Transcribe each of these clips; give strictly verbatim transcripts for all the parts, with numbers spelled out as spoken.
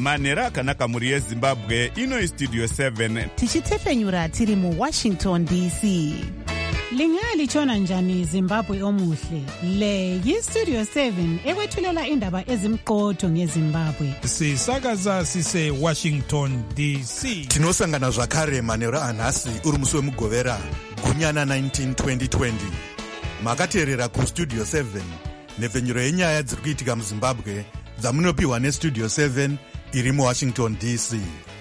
manhero akanaka mhuri yezimbabwe. Ino istudio seven tichitefenyura tiri muwashington D C. Lingalitshona njani Zimbabwe omuhle? Le yistudio seven ekwethulela indaba ezimqotho ngeZimbabwe. Sisakaza sise Washington D C. Tinosangana zvakare manhero anhasi uri musi wemugovera gunyana nineteen twenty twenty. Makateerera kustudio seven nepfenyuro yenyaya dziri kuitika muZimbabwe dzamunopiwa nestudio seven iri muWashington D C.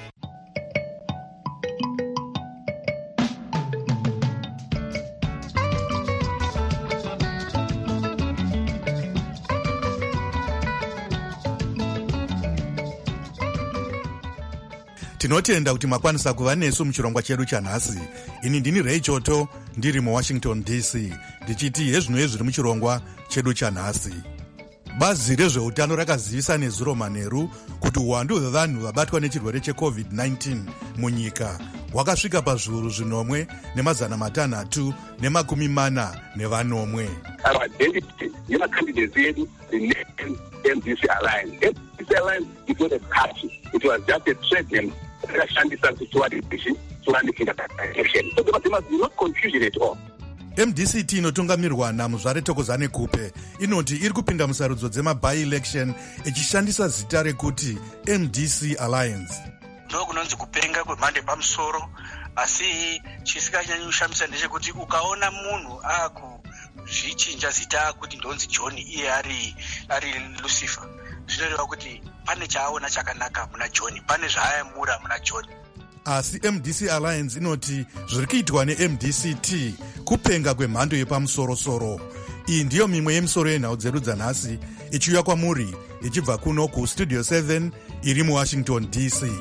Tinotenda kuti makwanisa kuva nesu muchirongwa chedu chanhasi. Ini ndini Ray Choto ndiri muWashington D C ndichiti hezvino zviri muchirongwa chedu chanhasi. Bazi rezveutano rakazivisa nezuro manheru kuti uwandu hwevanhu vabatwa nechirwere checovid nineteen munyika hwakasvika pazviuru zvinomwe nemazana matanhatu nemakumi mana nevanomwe. Identity yemacandidates yedu M D C Alliance. M D C Alliance is not a party. It was just a trade name. Rakashandisa kuchiwadishi chiwanikira election. So there must be no confusion at all. M D C T inotungamirwa naMuzvare Thokozani Kupe inoti iri kupinda musarudzo dzema-by-election ichishandisa zita rekuti M D C Alliance. Ndokunonzi kupenga kwemhando yepamusoro, asi chisinganyanyi kushamisa ndechekuti ukaona munhu akuzvichinja zita kuti ndonzi John iye ari ari Lucifer, zvinoreva kuti pane chaaona chakanaka muna John, pane zvaayamura muna John. Asi M D C Alliance inoti zviri kuitwa ne-M D C T kupenga kwemhando yepamusoro-soro. Iyi ndiyo mimwe yemisoro yenhau dzedu dzanhasi ichiuya kwamuri ichibva kuno kustudio seven iri muWashington D C.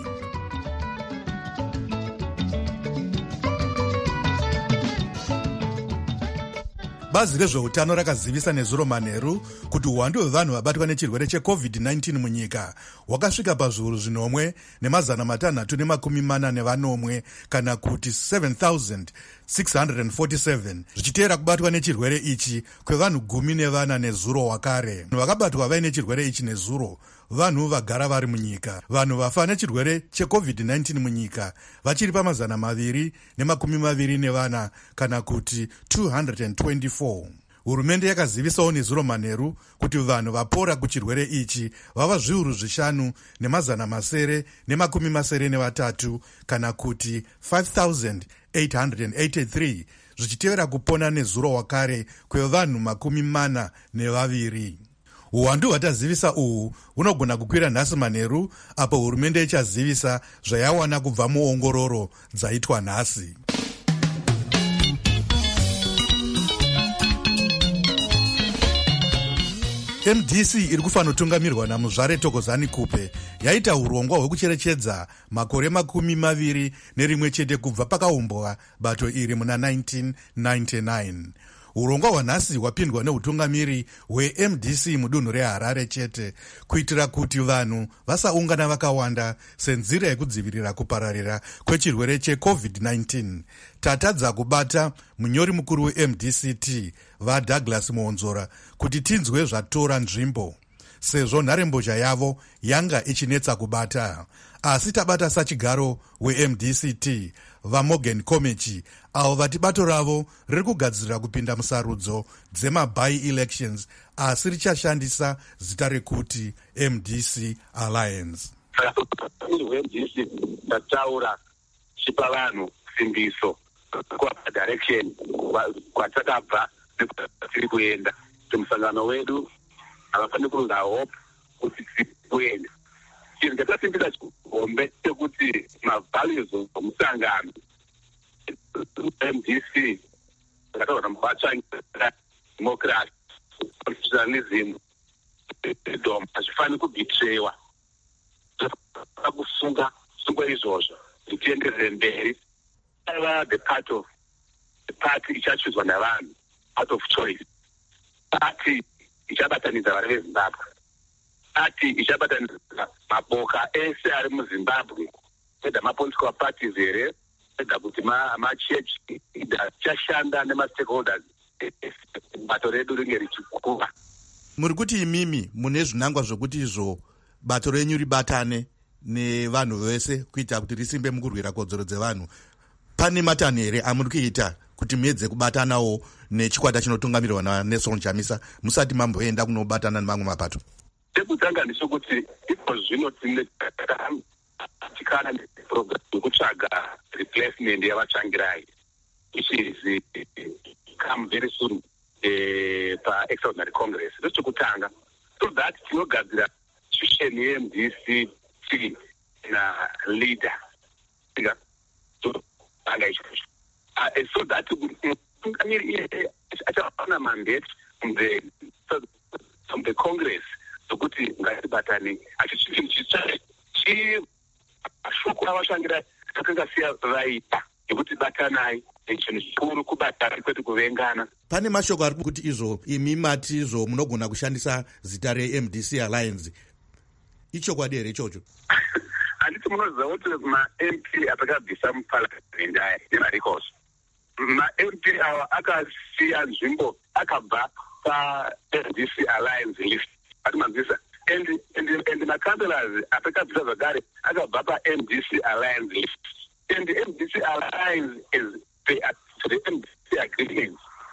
Bazi rezveutano rakazivisa nezuro manheru kuti uwandu hwevanhu vabatwa nechirwere checovid nineteen munyika hwakasvika pazviuru zvinomwe nemazana matanhatu nemakumi mana nevanomwe, kana kuti seven thousand six hundred forty-seven, zvichiteera kubatwa nechirwere ichi kwevanhu gumi nevana nezuro wakare. Vakabatwa vaine chirwere ichi nezuro vanhu vagara vari munyika. Vanhu vafa nechirwere checovid nineteen munyika vachiri pamazana maviri nemakumi maviri nevana, kana kuti two hundred twenty-four. Hurumende yakazivisawo nezuro manheru kuti vanhu vapora kuchirwere ichi vava zviuru zvishanu nemazana masere nemakumi masere nevatatu, kana kuti five thousand eight hundred eighty-three, zvichitevera kupona nezuro wakare kwevanhu makumi mana nevaviri. Uwandu hwatazivisa uhu hunogona kukwira nhasi manheru apo hurumende ichazivisa zvayawana kubva muongororo dzaitwa nhasi. M D C iri kufanotungamirwa naMuzvare Thokozani Kupe yaita urongwa hwekucherechedza makore makumi maviri nerimwe chete kubva pakaumbwa bato iri muna nineteen ninety-nine. Urongwa hwanhasi hwapindwa neutungamiri hwe-M D C mudunhu reHarare chete kuitira kuti vanhu vasaungana vakawanda senzira yekudzivirira kupararira kwechirwere checovid nineteen. Tatadza kubata munyori mukuru we-M D C T vaDouglas Muonzora kuti tinzwe zvatora nzvimbo sezvo nharembozha yavo yanga ichinetsa kubata. Asi tabata sachigaro we-M D C T vaMorgan Komechi avo vati bato ravo riri kugadzirira kupinda musarudzo dzema-by-elections asi richashandisa zita rekuti M D C Alliance. M D C tataura chipa vanhu simbiso kwa-direction kwatakabva nekwatiri kuenda. Musangano wedu havafaniri kunza hope kuti tiri kuenda. Chinhu chatasimbisa chihombe chekuti mavalues omusangano M D C akataura mubatsvangira democracy, constitutionalism, freedom hazvifaniri kubhitrewa. Akusunga sungo izvozvo zvichienderere mberi. Ava the part of the party ichachuzwa navanhu out of choice. Party ichabatanidza vari veZimbabwe. Party ichabatanidza maboka ese ari muZimbabwe, whether ma-political parties here, whether kuti ma-church ichashanda nema-stakeholders bato redu ringe richikura. Muri kuti imimi mune zvinangwa zvokuti izvo bato renyu ribatane nevanhu vese kuita kuti risimbe mukurwira kodzero dzevanhu. Pane matanho here amuri kuita kuti muedze kubatanawo nechikwata chinotungamirwa naNelson Chamisa musati mamboenda kunobatana nemamwe mapato? Tekutanga ndechekuti iko zvino tine tikana neprogram yekutsvaga replacement yavatsvangirai which is come very soon pa-extraordinary congress. Ndechekutanga so that tinogadzira institution ye-M D C T na leader so anga izvozvo so that achawana mandate from the from the congress sokuti ngatibatane achichinhu shoko ravashangira akanga siya vaita yekuti batanai chinhu chikuru kubatana kwete kuvengana. Pane mashoko ari kuti izvo imi mati izvo munogona kushandisa zita re-M D C Alliance. Ichokwadi here ichocho? Handiti munoziva kuti ma-M P atakabvisa muparliament aya nemaricos ma-M P ava akasiya nzvimbo akabva pa-M D C Alliance list atimanzisa and and and ma-councillors atakabvisa zvakare akabva pa-M D C Alliance list and the M D C Alliance is the, the M D C agreement.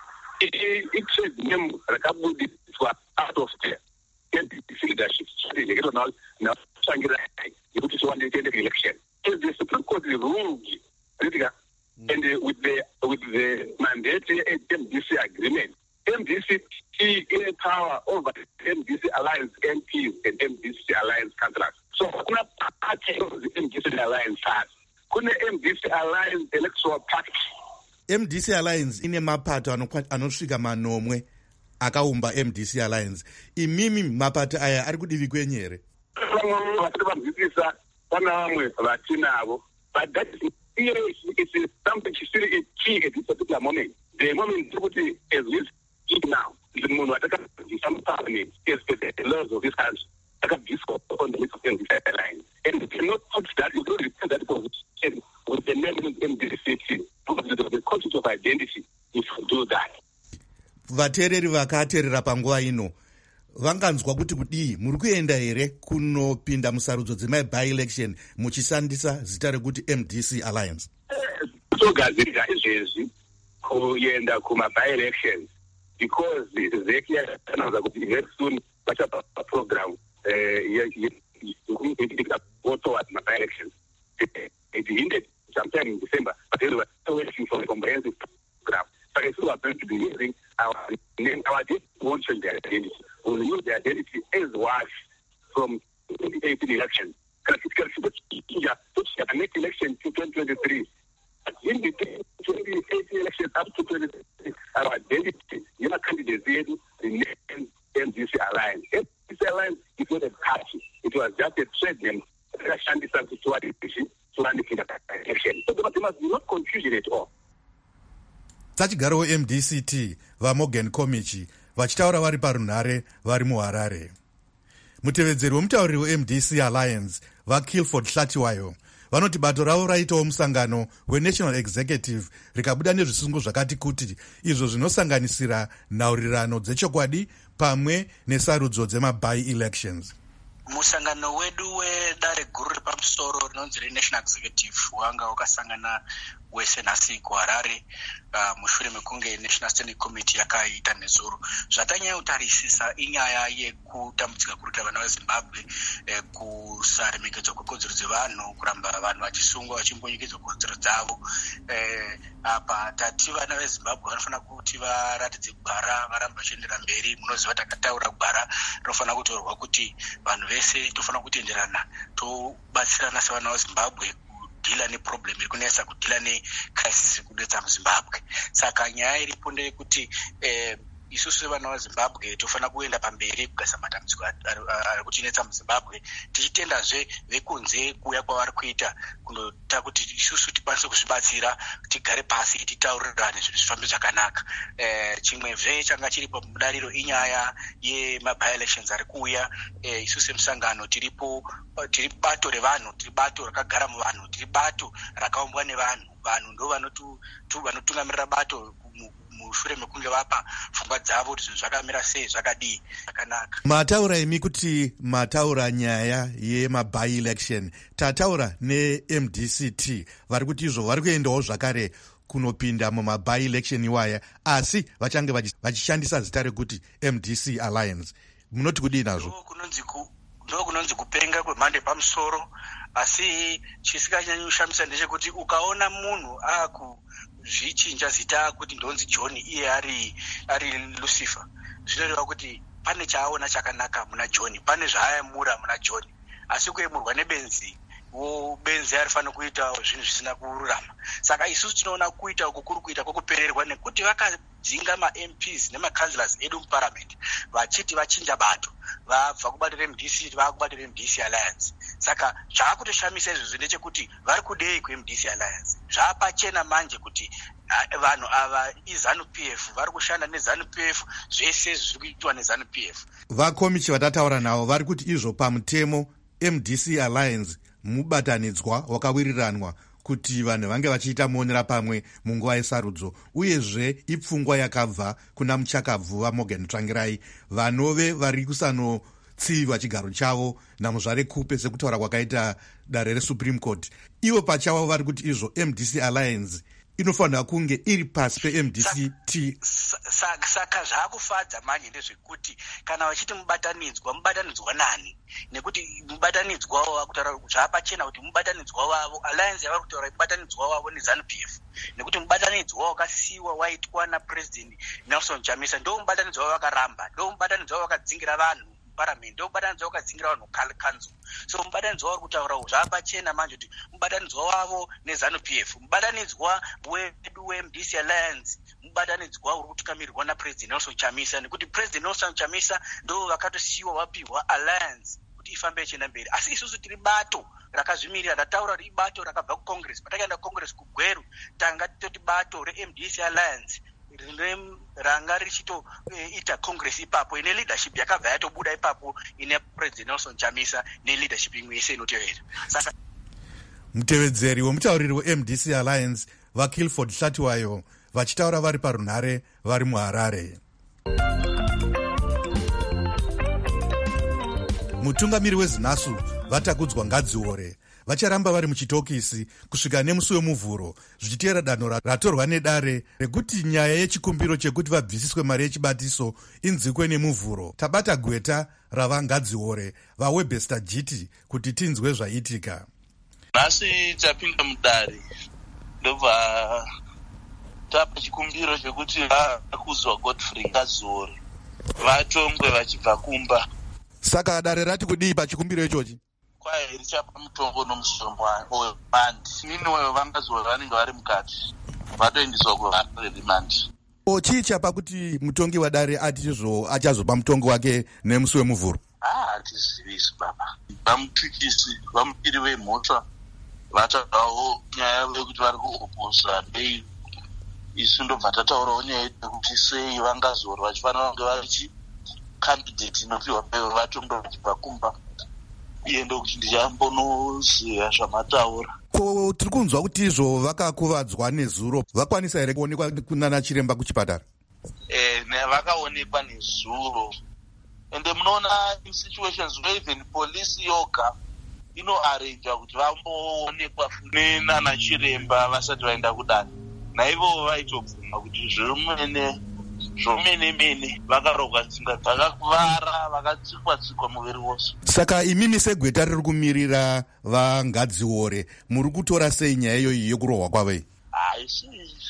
It name rakabudiswa out of the M D C leadership strategy. You know now Shangira you put one day the election. If the Supreme Court ruled and uh, with the with the mandate M D C agreement, M D C in power over M D C Alliance M Ps and M D C Alliance councillors. So kuna party of the M D C Alliance has kuna M D C Alliance electoral party. M D C Alliance ine mapato anosvika manomwe akaumba M D C Alliance. Imimi mapato aya ari kudivi kwenyu here? Vanobvisa pana vamwe vatinavo, but that is it's something chisiri key at this particular moment. The moment kuti as we speak now, the munhu atakabvisa muparliament is the laws of this country akabviswa on the list of M D C Alliance, and we cannot put that we don't replace that position with the name of M D C because of the concept of identity if you do that. Vateereri vakateerera panguva ino vanganzwa kuti kudii muri kuenda here kunopinda musarudzo dzema-by election muchishandisa zita rekuti M D C Alliance? Togadzirira izvezvi kuenda kuma-by elections because zeki yakanaza kuti very soon vachapa program go towards my elections. It hindered sometime in December, but they were still waiting for a comprehensive program. So I still are going to be using our name. Our identity won't change their identity. We'll use their identity as was from twenty eighteen election. Next election to twenty twenty-three. In the twenty eighteen election up to twenty twenty-three, our identity, you know, candidates remain M D C Alliance. M D C Alliance is not a party. It was just a trade name. So there must be not confusion at all. Tachigaro M D C T vaMorgan Komichi vachitaura vari parunhare vari muHarare. Mutevedzeri wemutauriri we-M D C Alliance vaKilford Hlatiwayo vanoti bato ravo raitawo musangano weNational Executive rikabuda nezvisungo zvakati kuti izvo zvinosanganisira nhaurirano dzechokwadi pamwe nesarudzo dzema-by elections. Musangano wedu wedare guru repamusoro rinonzi reNational Executive wanga wakasangana wese nhasi kuHarare uh, mushure mekunge National Standing Committee yakaita nezuro. Zvatanyanya kutarisisa inyaya yekutambudzika kuruta vana veZimbabwe eh, kusaremekedzwa kwekodzero dzevanhu, kuramba vanhu vachisungwa vachimbonyekedzwa kodzero dzavo. Eh, apa tati vana veZimbabwe vanofanira kuti varatidze gwara varamba vachiendera mberi. Munoziva takataura gwara rinofanira kutorwa kuti vanhu vese tofanira kutenderana tobatsirana sevana veZimbabwe kudhila neproblem iri kunesa, kudhila necrisis iri kunetsa muZimbabwe. Saka nyaya iripo ndeyekuti eh, isusu sevana veZimbabwe tofanira kuenda pamberi kugadzirisa matambudziko ari kutinetsa muZimbabwe, tichitendazve vekunze kuuya kwavari kuita kunota kuti isusu tikwanise kuzvibatsira, tigare pasi titaurirane zvinhu zvifambe zvakanaka. Eh, chimwezve changa chiripo mudariro inyaya yema-by elections ari kuuya. Eh, isusu semusangano tiripo, tiri bato revanhu, tiri bato rakagara muvanhu, tiri bato rakaumbwa nevanhu. Vanhu ndo vanotungamirira bato mushure mekunge vapa pfungwa dzavo kuti zvinhu zvakamira sei zvakadii zvakanaka. Mataura imi kuti mataura nyaya yemaby election, tataura ne-M D C T vari kuti izvo vari kuendawo zvakare kunopinda mumaby election iwaya, asi vachange vachishandisa zita rekuti M D C Alliance. Munoti kudii nazvo? Ndo kunonzi kupenga kwemhando yepamusoro, asi chisinganyanyi kushamisa ndechekuti ukaona munhu akuzvichinja zita kuti ndonzi John iye ari ari Lucifer, zvinoreva kuti pane chaaona chakanaka muna John, pane zvaayamura muna John, asi kuemurwa nebenzi wo benzi arifanira kuita zvinhu zvisina kururama. Saka isusu tinoona kuita uku kuri kuita kwokupererwa nekuti vakadzinga ma-M Ps nema-councillors edu muparliament vachiti vachinja bato vabva kubatira M D C vakubatira M D C Alliance. Saka zvakutoshamisa izvozvo ndechekuti vari kudei ku-M D C Alliance. Zvapachena manje kuti vanhu ava iZANU P F vari kushanda neZANU P F, zvese zviri kuitwa neZANU P F. Vakomichi vatataura navo vari kuti izvo pamutemo M D C Alliance mubatanidzwa wakawiriranwa kuti vanhu vange vachiita muonera pamwe munguva yesarudzo, uyezve ipfungwa yakabva kuna muchakabvuva Morgan Tsvangirai vanove vari kusanotsiva chigaro chavo namuzvare Kupe sekutaura kwakaita dare reSupreme Court. Ivo pachavo vari kuti izvo M D C Alliance inofanira kunge iri pasi pe-M D C T. Saka zvakufadza manje ndezvekuti kana vachiti mubatanidzwa, mubatanidzwa nani? Nekuti mubatanidzwa wavo vakutaura zvapachena kuti mubatanidzwa wavo Alliance yavari kutaura mubatanidzwa wavo neZANU P F, nekuti mubatanidzwa wavo wakasiyiwa waitwa naPresident Nelson Chamisa ndo mubatanidzwa wavo vakaramba, ndo mubatanidzwa wavo vakadzingira vanhu parliament, ndo mubatanidzwa wakadzingira vanhu council. So mubatanidzwa wari kutaura zvapachena manje kuti mubatanidzwa wavo neZANU P F, mubatanidzwa wedu we-M D C Alliance, mubatanidzwa uri kutungamirwa naPresident Nelson Chamisa, nekuti President Nelson Chamisa ndo vakatosiyiwa vapiwa Alliance kuti ifambe ichienda mberi. Asi isusu tiri bato rakazvimirira, rataura kuti ibato rakabva kuCongress. Patakaenda kuCongress kuGweru tanga toti bato re-M D C Alliance ranga richitoita Congress ipapo ine leadership yakabva yatobuda ipapo ine President Nelson Chamisa ne-leadership imwe yese inotevera. Saka mutevedzeri wemutauriri we-M D C Alliance vaKilford Hlatiwayo vachitaura vari parunhare vari muHarare. Mutungamiri weZinasu vatakudzwa Ngadziore vacharamba vari muchitokisi kusvika nemusi wemuvhuro, zvichiteera danho ratorwa nedare rekuti nyaya yechikumbiro chekuti vabvisiswe mari yechibatiso inzikwe nemuvhuro. Tabata gweta rava Ngadziore vaWebster Jiti kuti tinzwe zvaitika. Nhasi tapinda mudare ndobva tapa chikumbiro chekuti vakuzwa Godfrey Ngadziore vatongwe vachibva kumba. Saka dare rati kudii pachikumbiro ichochi? Kwai richapa mutongo nomusoro wemandi. Miniwewo vangadziore vanenge vari mukati vatoendeswa kuvaremandi. Chii chapa kuti mutongi wadare ati izvo achazopa mutongo wake nemusi wemuvhuro? Ah, hatizivisi baba. Vamutukisi vamukiri vemhosva vataurawo nyaya yekuti vari kuoposa dei. Isu ndobva tataurawo nyaya yekuti sei vangadziore vachifanira kunge vari candidate inopiwa peyo vatongo vachibva kumba. Iye ndokuti ndichambonoziva zvamataura. Ko tiri kunzwa kuti izvo vakakuvadzwa nezuro vakwanisa here kuonekwa kunana chiremba kuchipatara? Eh, vakaonekwa nezuro. Ende munoona in situations where even police yoga inoarrange kuti vamboonekwa nenana chiremba vasati vaenda kudani. Naivo vaitobvuma kuti zvomene zvomene mene vakarogwa tsinga dzakakuvara vakatsikwa tsikwa muviri wose. Saka imimi segweta riri kumirira vaNgadziore muri kutora sei nyaya iyoyi yekurohwa kwavo? Haisi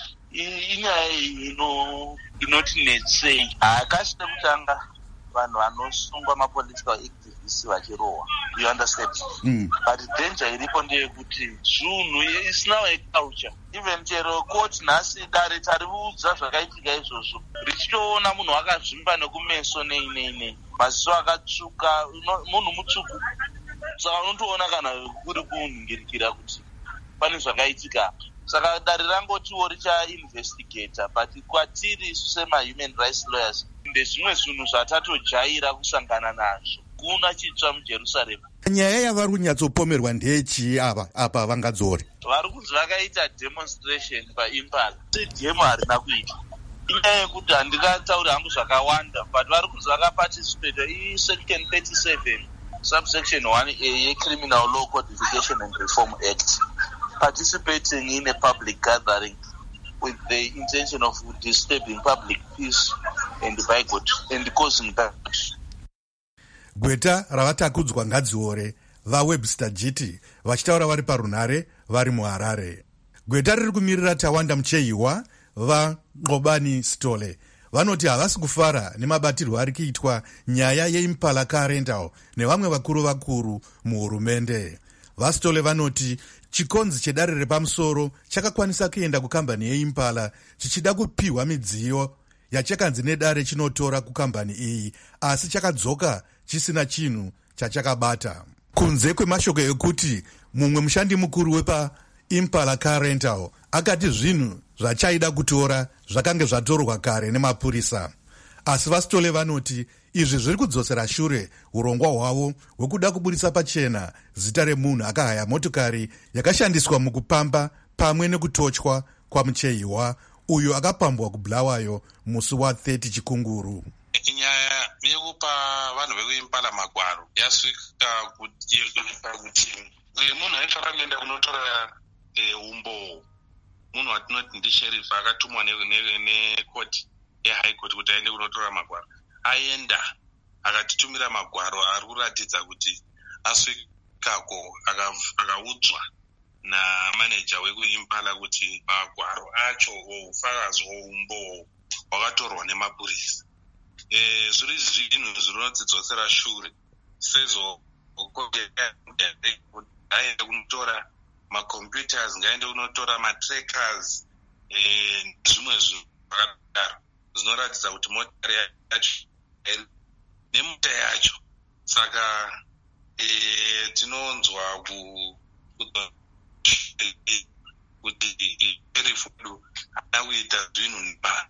inyaya ino inotinetsei. Hakasina kutanga vanhu vanosungwa mapolitical activists vachirohwa, you understand? Mm. But danger iripo ndeyekuti zvinhu isina culture. Even chero court nhasi dare tariudza zvakaitika izvozvo richitoona munhu akazvimba nekumeso nei nei nei, maziso akatsvuka, munhu mutsvuku. Saka unotoona kana kuri kunhingirikira kuti pane zvakaitika. Saka dare rangotiwo richainvestigata, but kwatiri sema-human rights lawyers ndezvimwe zvinhu zvatatojaira kusangana nazvo. Kuna chitsva muJerusarema. Nyaya yavari kunyatsopomerwa ndeyechii apa apa vaNgadziore? Vari kunzi vakaita demonstration paImpala. Demo harina kuita. inyaya yekuti handingatauri hangu zvakawanda but vari kunzi vakaparticipata isection thirty-seven subsection one a yecriminal law codification and reform act, participating in a public gathering with the intention of disturbing public peace and bigot and causing damage. Gweta ravatakudzwa ngadziore vaWebster Giti vachitaura vari parunhare vari muHarare. Gweta riri kumirira Tawanda Muchehiwa vaNqobani Sithole vanoti havasi kufara nemabatirwo ari kuitwa nyaya yeImpala Car Rental nevamwe vakuru vakuru muhurumende. VaSithole vanoti chikonzi chedare repamusoro chakakwanisa kuenda kukambani yeImpala chichida kupiwa midziyo yachakanzi nedare chinotora kukambani iyi, asi chakadzoka chisina chinhu chachakabata. Kunze kwemashoko ekuti mumwe mushandi mukuru wepa Impala Car Rental akati zvinhu zvachaida kutora zvakange zvatorwa kare nemapurisa. Asi VaSithole vanoti izvi zviri kudzosera shure urongwa hwavo hwekuda kubudisa pachena zita remunhu akahaya motokari yakashandiswa mukupamba pamwe nekutochwa kwaMuchehiwa uyo akapambwa kuBulawayo musi wa thirty Chikunguru. Nyaya yekupa vanhu vekuImpala magwaro yasvika kuti munhu aifanira kuenda kunotora umbo, munhu watinoti ndisheriff akatumwa nekoti yehigh court kuti aende kunotora magwaro, aenda akatitumira magwaro ari kuratidza kuti asvikako akaudzwa namaneja wekuImpala kuti magwaro acho ufakazi hweumbo hwakatorwa nemapurisa. Eh, zviri zvinhu zvinotidzosera shure sezvo aende kunotora macomputers, ngaende kunotora matrackers, eh, zvimwe zvinhu zvakadaro zvinoratidza kuti motokari yacho nemota yacho. Saka eh, tinonzwa kuti erifudu haana kuita zvinhu nepa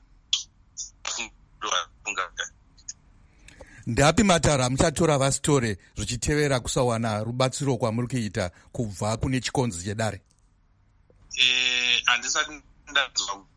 ndapi mataro amuchatora VaSithole zvichitevera kusawana rubatsiro kwamuri kuita kubva kune chikonzi chedare? Eh, handisati ndanzwa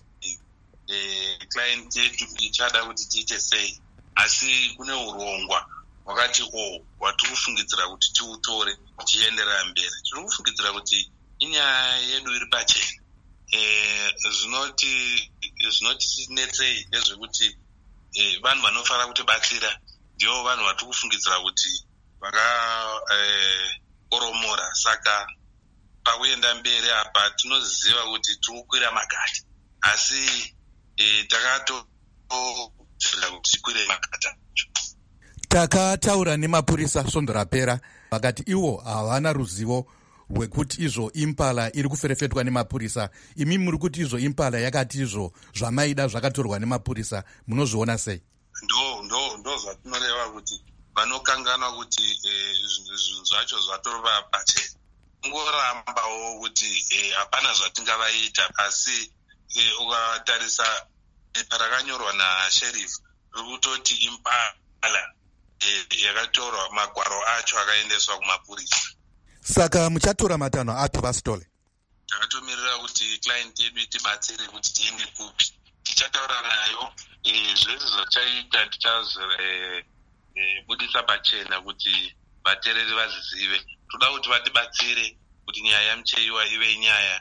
eh, client yetu ichada kuti tiite sei, asi kune urongwa wakati o wati kufungidzira kuti tiutore tichienderera mberi. Tiri kufungidzira kuti inyaya yedu iri pachena. Eh, zvinoti zvinotinetsei ndezvekuti eh, vanhu vanofara kutibatsira ndivo vanhu vatiri kufungidzira kuti vakakoromora. Eh, saka pakuenda mberi apa tinoziva kuti tiri kukwira magata, asi eh, takatozvira kuti tikwire magata. Takataura nemapurisa svondo rapera vakati ivo havana ruzivo rwekuti izvo Impala iri kuferefetwa nemapurisa. Imi muri kuti izvo Impala yakati izvo zvamaida zvakatorwa nemapurisa, munozviona sei? ndo ndo ndo zvatinoreva kuti vanokanganwa kuti zvinhu zvacho zvatorwa pachena. Ungorambawo kuti hapana zvatingavaita, asi ukatarisa parakanyorwa nasheriff riri kutoti Impala yakatorwa magwaro acho akaendeswa kumapurisa. Saka muchatora matanho api VaSithole? Takatomirira kuti client yedu itibatsire kuti tiende kupi. Tichataura nayo zvese zvachaita tichazobudisa pachena kuti vateereri vazizive. Toda kuti vatibatsire kuti nyaya yaMuchehiwa ive nyaya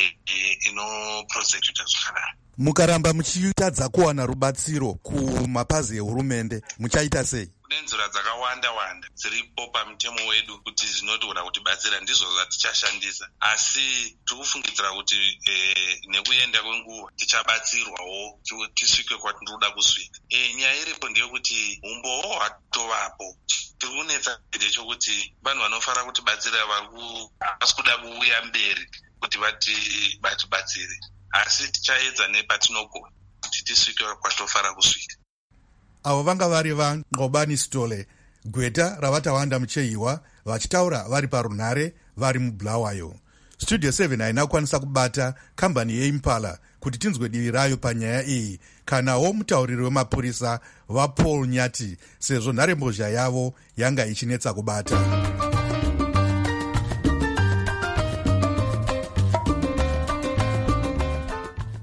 inoprosecuta zvakanaka. Mukaramba muchiitadza kuwana rubatsiro kumapazi ehurumende muchaita sei? Kune nzira dzakawanda wanda dziripo pamutemo wedu kuti zvinotogona kutibatsira, ndizvo zvatichashandisa, asi tiri kufungidzira kuti eh, nekuenda kwenguva tichabatsirwawo tisvike kwatinoda kusvika. Eh, nyaya iripo ndeyekuti umbowo hwatovapo. Tiri kunetsa ndechekuti vanhu vanofara kutibatsira havasi kuda kuuya mberi kuti vatibatsire, asi tichaedza nepatinogona kuti tisvike kwatofara kusvika. Avo vanga vari vaNqobani Sithole, Gweta ravatawanda Muchehiwa vachitaura vari parunhare vari muBulawayo. Studio seven haina kukwanisa kubata kambani yeImpala kuti tinzwe divi rayo panyaya iyi, kanawo mutauriri wemapurisa vaPaul Nyati, sezvo nharembozha yavo yanga ichinetsa kubata.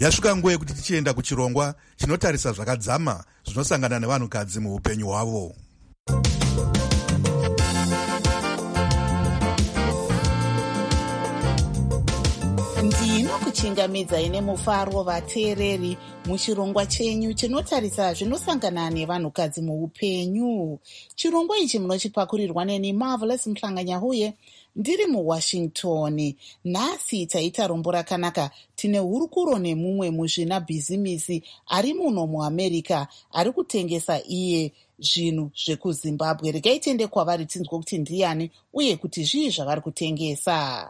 Yasvika nguva yekuti tichienda kuchirongwa chinotarisa zvakadzama zvinosangana nevanhukadzi muupenyu hwavo. ndinokuchingamidzai nemufaro vateereri muchirongwa chenyu chinotarisa zvinosangana nevanhukadzi muupenyu. Chirongwa ichi munochipakurirwa neni Marvelous Mhlanganyahuye ndiri muWashington. Nhasi taita rombo rakanaka. Tine hurukuro nemumwe muzvina bhizimisi ari muno muAmerica ari kutengesa iye zvinhu zvekuZimbabwe. Regai tiende kwavari tinzwe kuti ndiani uye kuti zvii zvavari kutengesa.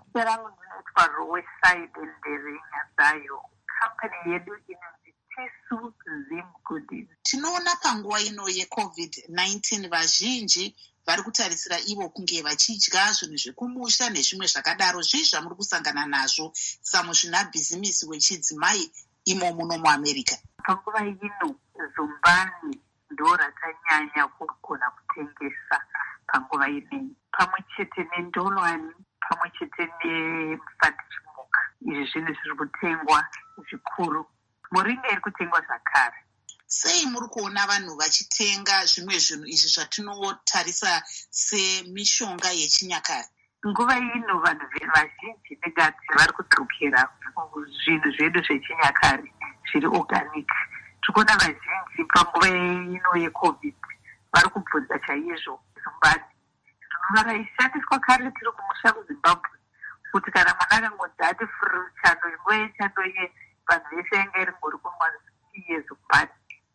Roadside Nderinga Zayo. Company yedu inonzi Tesu Zim Goodies. Tinoona panguva ino yecovid nineteen vazhinji vari kutarisira ivo kunge vachidya zvinhu zvekumusha nezvimwe zvakadaro. Zvii zvamuri kusangana nazvo samuzvina bhizimisi wechidzimai imo muno muAmerica? Panguva ino zumbani ndo ratanyanya kugona kutengesa panguva inei, pamwe chete nendolwani, pamwe chete nemufandichimuka. Izvi zvinhu zviri kutengwa zvikuru. Muringa iri kutengwa zvakare. Sei muri kuona vanhu vachitenga zvimwe zvinhu izvi zvatinotarisa semishonga yechinyakare? Nguva ino vanhu vazhinji negati vari kudzokera zvinhu zvedu zvechinyakare zviri organic. Tikuona vazhinji panguva ino yecovid vari kubvunza chaizvo zumbani. Zvinhu raishandiswa kare tiri kumusha kuZimbabwe, kuti kana mwana akangonzi ati furu chando nguva yechando iye vanhu vese yanga iri ngori kunwa tiye zumbani.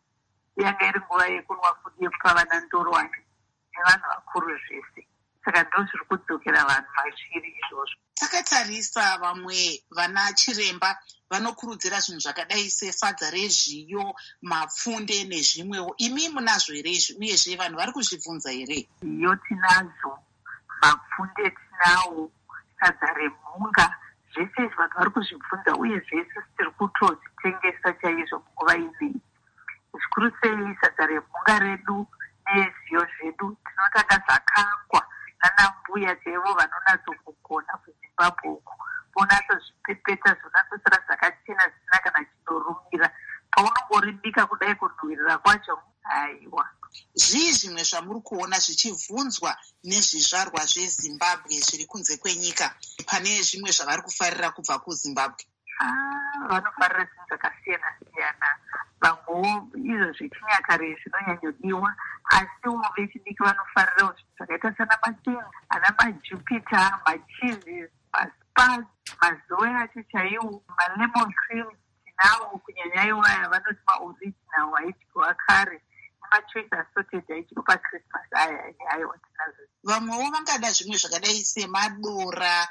Yanga iri nguva yekunwa futi yekupa vana ndorwani nevanhu vakuru zvese. Saka ndo zviri kudzokera vanhu mazviri izvozvo. Takatarisa vamwe vana chiremba vanokurudzira zvinhu zvakadai sesadza rezviyo, mapfunde nezvimwewo. Imi munazvo here izvi uyezve vanhu vari kuzvibvunza here? Iyo tinazo, mapfunde tinawo, sadza remhunga, zvese izvi vanhu vari kuzvibvunza uye zvese tiri kutozvitengesa chaizvo munguva inei. Zvikuru sei sadza remhunga redu nezviyo zvedu tinotanga zvakangwa nana mbuya chaivo vanonatsokugona kuZimbabwe uku. Vonatsozvipepeta zvonatsosara zvakachena zvisina kana chinorumira. Paunongoribika kudai kunhuhwirira kwacho, aiwa. Zvii zvimwe zvamuri kuona zvichibvunzwa nezvizvarwa zveZimbabwe zviri kunze kwenyika pane zvimwe zvavari kufarira kubva kuZimbabwe? Ah, vanofarira zvinhu zvakasiyana siyana. Vamwewo izvo zvechinyakare zvinonyanyodiwa, asiwo vechidiki vanofarira zvinhu zvakaita sana matini, ana majupiter, machizi, maspas, mazoe acho chaiwo, malemon cream tinawo, kunyanya iwaya vanoti maoriginal waidyiwa kare, nemachoice assorted aidyiwa paChristmas. Aya aiwa tinazo. Vamwewo vangada zvimwe zvakadai semadora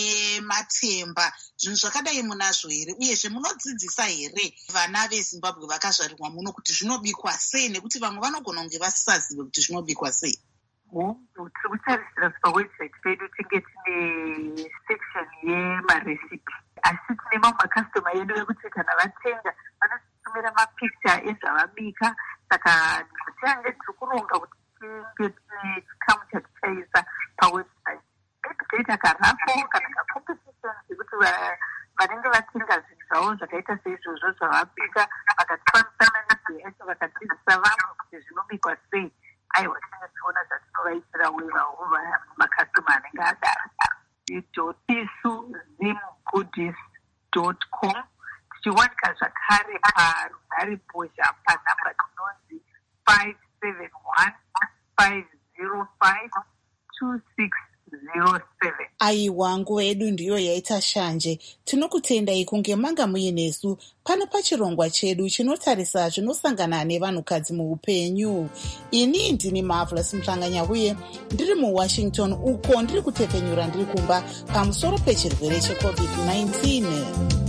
nematemba, zvinhu zvakadai munazvo here? Uyezve munodzidzisa here vana veZimbabwe vakazvarirwa muno kuti zvinobikwa sei, nekuti vamwe vanogona kunge vasisazive kuti zvinobikwa sei? Tiri kutarisira pawebsite pedu tinge tine section yemaresipi, asi tine mamwe makastoma edu ekuti kana vatenga vanotumira mapicture ezvavabika. Saka tiange tiri kuronga kuti tinge tine chikamu chatichaisa pawebsite. Toita karafo kana kacompetition zekuti vanenge vatenga zvinhu zvavo zvakaita seizvozvo zvavabika vakatipanisana nezveyacho vakadzidzisa vamwe kuti zvinobikwa sei. Aiwa, tinenge tiona zvatinovaitira wevawo makastoma anenge adaro. Tesu zim goodies dot com. Tichiwanika zvakare parunhare bhozha panhamba tinonzi five seven one five zero five two six zero seven. Aiwa, nguva yedu ndiyo yaita shanje. Tinokutendai kunge manga muinesu pano pachirongwa chedu chinotarisa zvinosangana nevanhukadzi muupenyu. Ini ndini Marvelous Mhlanganyahuye ndiri muWashington, uko ndiri kutepfenyura ndiri kumba pamusoro pechirwere checovid nineteen.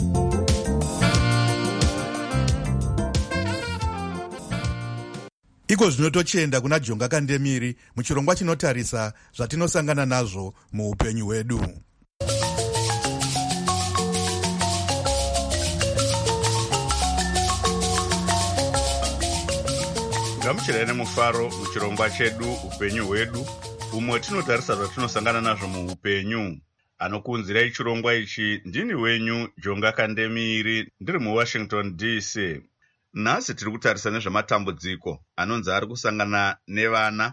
Iko zvino tochienda kuna Jonga Kandemiri muchirongwa chinotarisa zvatinosangana nazvo muupenyu hwedu. Gamuchirai nemufaro muchirongwa chedu upenyu hwedu, umwe tinotarisa zvatinosangana nazvo muupenyu. anokuunzirai chirongwa ichi ndini wenyu Jonga Kandemiri ndiri muWashington D C. Nhasi tiri kutarisa nezvematambudziko anonzi ari kusangana nevana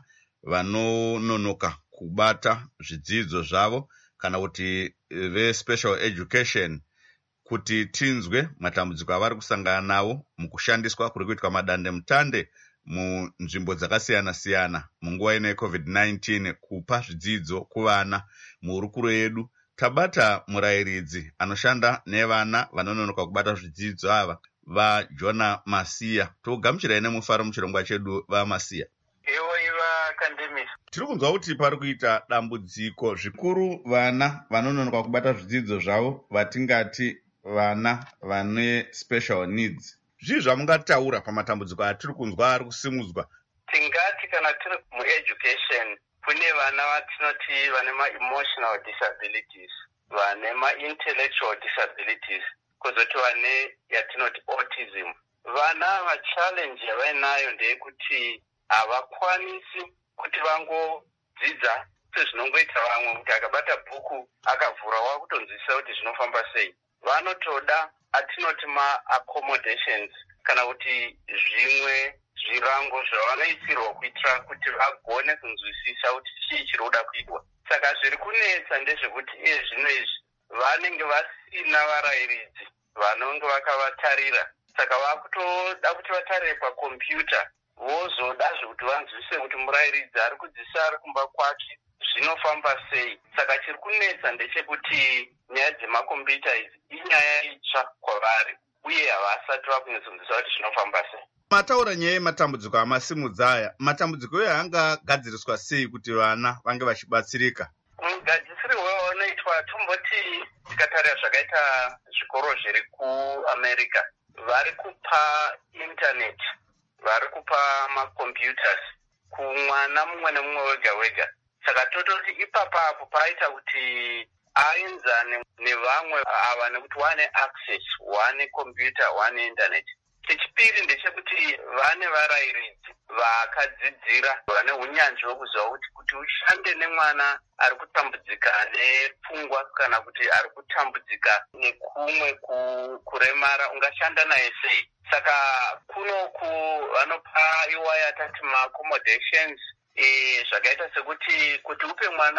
vanononoka kubata zvidzidzo zvavo kana kuti vespecial education, kuti tinzwe matambudziko avari kusangana nawo mukushandiswa kuri kuitwa madandemutande munzvimbo dzakasiyana-siyana munguva ino yecovid nineteen kupa zvidzidzo kuvana. Muhurukuro yedu tabata murayiridzi anoshanda nevana vanononoka kubata zvidzidzo ava, vaJona Masiya. Togamuchirai nemufaro muchirongwa chedu vaMasiya. Iwo iva Kandemiri. Tiri kunzwa kuti pari kuita dambudziko zvikuru vana vanononoka kubata zvidzidzo zvavo, vatingati vana vane special needs. Zvii zvamungataura pamatambudziko atiri kunzwa ari kusimudzwa? Tingati kana tiri mueducation kune vana vatinoti vane ma-emotional disabilities, vane ma-intellectual disabilities, kozoti vane yatinoti autism. Vana va-challenge yavainayo ndeyekuti havakwanisi kuti vangodzidza sezvinongoita vamwe, kuti akabata bhuku akavhura wakutonzwisisa kuti zvinofamba sei. Vanotoda atinoti ma-accommodations kana kuti zvimwe zvirango zvavanoisirwa kuitira kuti vagone kunzwisisa kuti chii chiri kuda kuitwa. Saka zviri kunetsa ndezvekuti iye zvino izvi vanenge vasina varayiridzi vanonge vakavatarira. Saka vakutoda kuti vatarire pakombiyuta, vozodazve kuti vanzwisise kuti murayiridzi ari kudzidzisa ari kumba kwake zvinofamba sei. Saka chiri kunetsa ndechekuti nyaya dzemakombiyuta idzi inyaya itsva kwavari uye havasati vakunyatsonzwisisa kuti zvinofamba sei. Mataura nyaya yematambudziko amasimudza aya, matambudziko iwayo angagadziriswa sei kuti vana vange vachibatsirika? Mugadzirisiro unoitwa tomboti tikatarira zvakaita zvikoro zviri kuAmerica, vari kupa internet, vari kupa macomputers kumwana mumwe nemumwe wega wega. Saka tototi ipapapo paita kuti aenzane nevamwe ava nekuti wane access, wane computer, wane internet. Chechipiri ndechekuti vane varayiridzi vakadzidzira, vane unyanzvi hwekuziva kuti kuti ushande nemwana ari kutambudzika nepfungwa kana kuti ari kutambudzika nekumwe kuremara, ungashanda naye sei. Saka kunoku vanopa iwa yatati ma-accommodations, e, zvakaita sekuti kuti upe mwana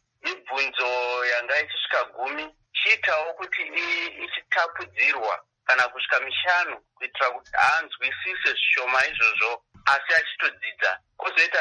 mibvunzo yanga ichisvika gumi, chiitawo kuti ichitapudzirwa kana kusvika mishanu kuitira kuti anzwisise zvishoma izvozvo asi achitodzidza. Kozoita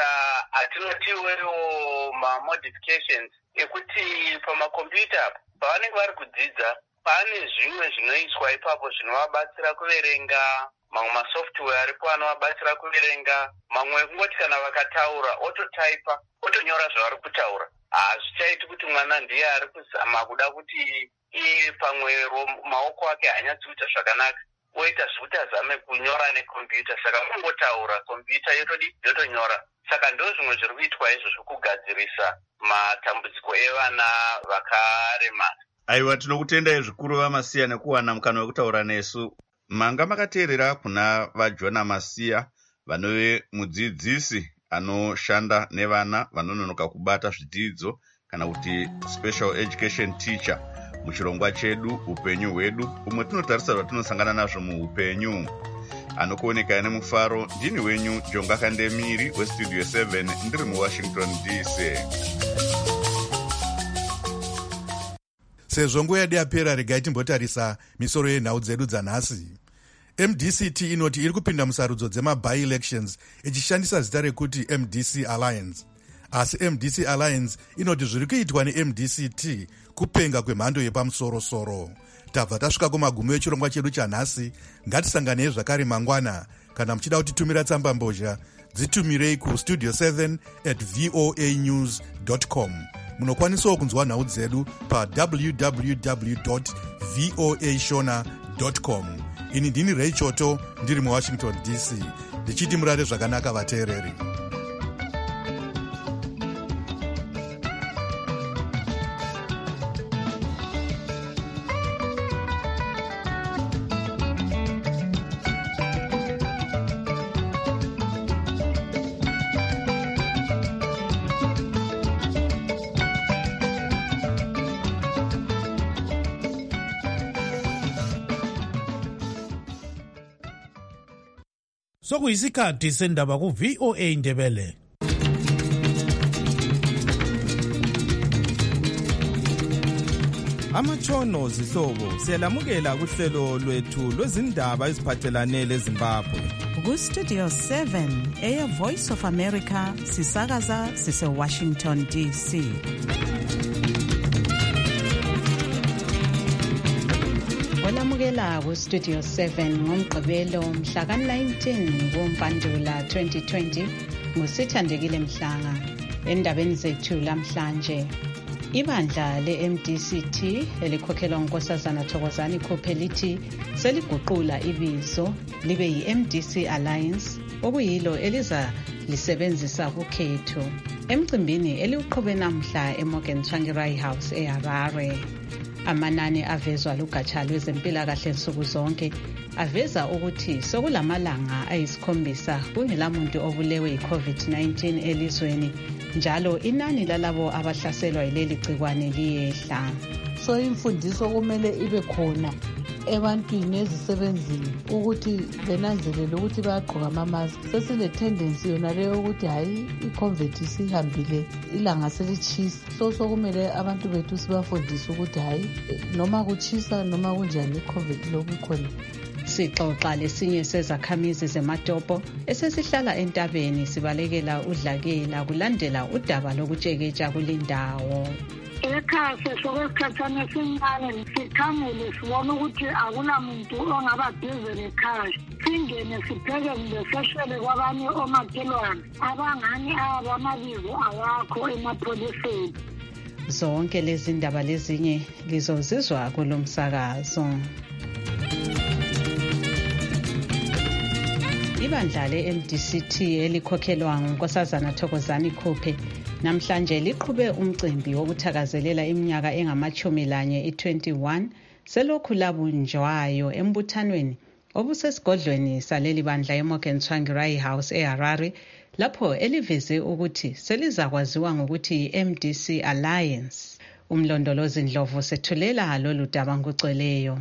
atinotiwewo ma-modifications ekuti pamakombiyuta pavanenge vari kudzidza pane zvimwe zvinoiswa ipapo zvinovabatsira kuverenga, mamwe masoftware aripo anovabatsira kuverenga, mamwe ekungoti kana vakataura ototaipa, otonyora zvavari kutaura. Hazvichaiti kuti mwana ndiye ari kuzama kuda kuti iye pamwe maoko ake hanyatsi kuita zvakanaka, oita zvekuti azame kunyora nekombiyuta. Saka kungotaura, kombiyuta yotodi yotonyora. Saka ndo zvimwe zviri kuitwa izvo zvokugadzirisa matambudziko evana vakaremara. Aiwa, tinokutendai zvikuru vaMasiya nekuwana mukana wekutaura nesu. Manga makateerera kuna vaJona Masiya, vanove mudzidzisi anoshanda nevana vanononoka kubata zvidzidzo kana kuti special education teacher muchirongwa chedu upenyu hwedu, umwe tinotarisa zvatinosangana nazvo muupenyu. Anokuoneka nemufaro ndini wenyu Jonga Kandemiri westudio seven ndiri muWashington D C. Sezvo nguva yedu yapera, regai timbotarisa misoro yenhau dzedu dzanhasi. M D C T inoti iri kupinda musarudzo dzema-by-elections ichishandisa zita rekuti M D C Alliance. Asi M D C Alliance inoti zviri kuitwa ne-M D C T kupenga kwemhando yepamusoro-soro. Tabva tasvika kumagumo echirongwa chedu chanhasi. Ngatisanganei zvakare mangwana. Kana muchida kutitumira tsamba mbozha, dzitumirei ku studio seven at voa news dot com. Munokwanisawo kunzwa nhau dzedu pa w w w dot voa shona dot com. Ini ndini Ray Choto ndiri muWashington D C ndichiti murare zvakanaka vateereri. sokuyisikhathi sendaba ku-V O A Ndebele. Amatshono zihlobo siyalamukela kuhlelo lwethu lwezindaba eziphathelane leZimbabwe. Ku-Studio seven, Air Voice of America, sisakaza sise-Washington D C. Olamukela ku-Studio seven ngomgqibelo mhla ka-nineteen kuMpandula twenty twenty nguSithandekile Mhlanga. Endabeni zethu lamhlanje, ibandla le-M D C T elikhokhelwa nguNkosazana Thokozani Khuphe lithi seliguqula ibizo libe yi-M D C Alliance, okuyilo eliza lisebenzisa kukhetho emcimbini eliwuqhube namhla eMorgan Tsvangirai House eHarare. Amanani avezwa lugatsha lwezempilakahle nsuku zonke aveza ukuthi sokulamalanga ayisikhombisa kungelamuntu obulewe yi-COVID nineteen elizweni, njalo inani lalabo abahlaselwa yileli gcikwane liyehla. So imfundiso kumele ibe khona ebantwini ezisebenzini ukuthi benanzelele ukuthi bayagqoka ama-mask. Sesile tendency yona leyo ukuthi hayi i-COVID isihambile, ilanga selitshisa. So sokumele abantu bethu sibafundise ukuthi hayi noma kutshisa noma kunjani i-COVID lokhu ikhona. Sixoxa lesinye sezakhamizi zeMatopo esesihlala entabeni sibalekela udlakela kulandela udaba lokutsheketsha kulindawo. Ekhaya sokwesikhathana esincane sikhangele sibona ukuthi akulamuntu ongaba bhizi ekhaya. Singene sipheke ngeseshele kwabanye omakhelwane abangani abo amabizo awakho emapholiseni. Zonke lezi ndaba lezinye lizozizwa kulo msakazo. Ibandla le-M D C T elikhokhelwa nguNkosazana Thokozani Khuphe namhlanje liqhube umcimbi wokuthakazelela iminyaka engamachumi lanye i-twenty-one selokhu labunjwayo embuthanweni obusesigodlweni saleli bandla eMorgan Tsvangirai House eHarare, lapho eliveze ukuthi selizakwaziwa ngokuthi yi-M D C Alliance. Umlondolozi Ndlovu sethulela lolu daba ngugcweleyo.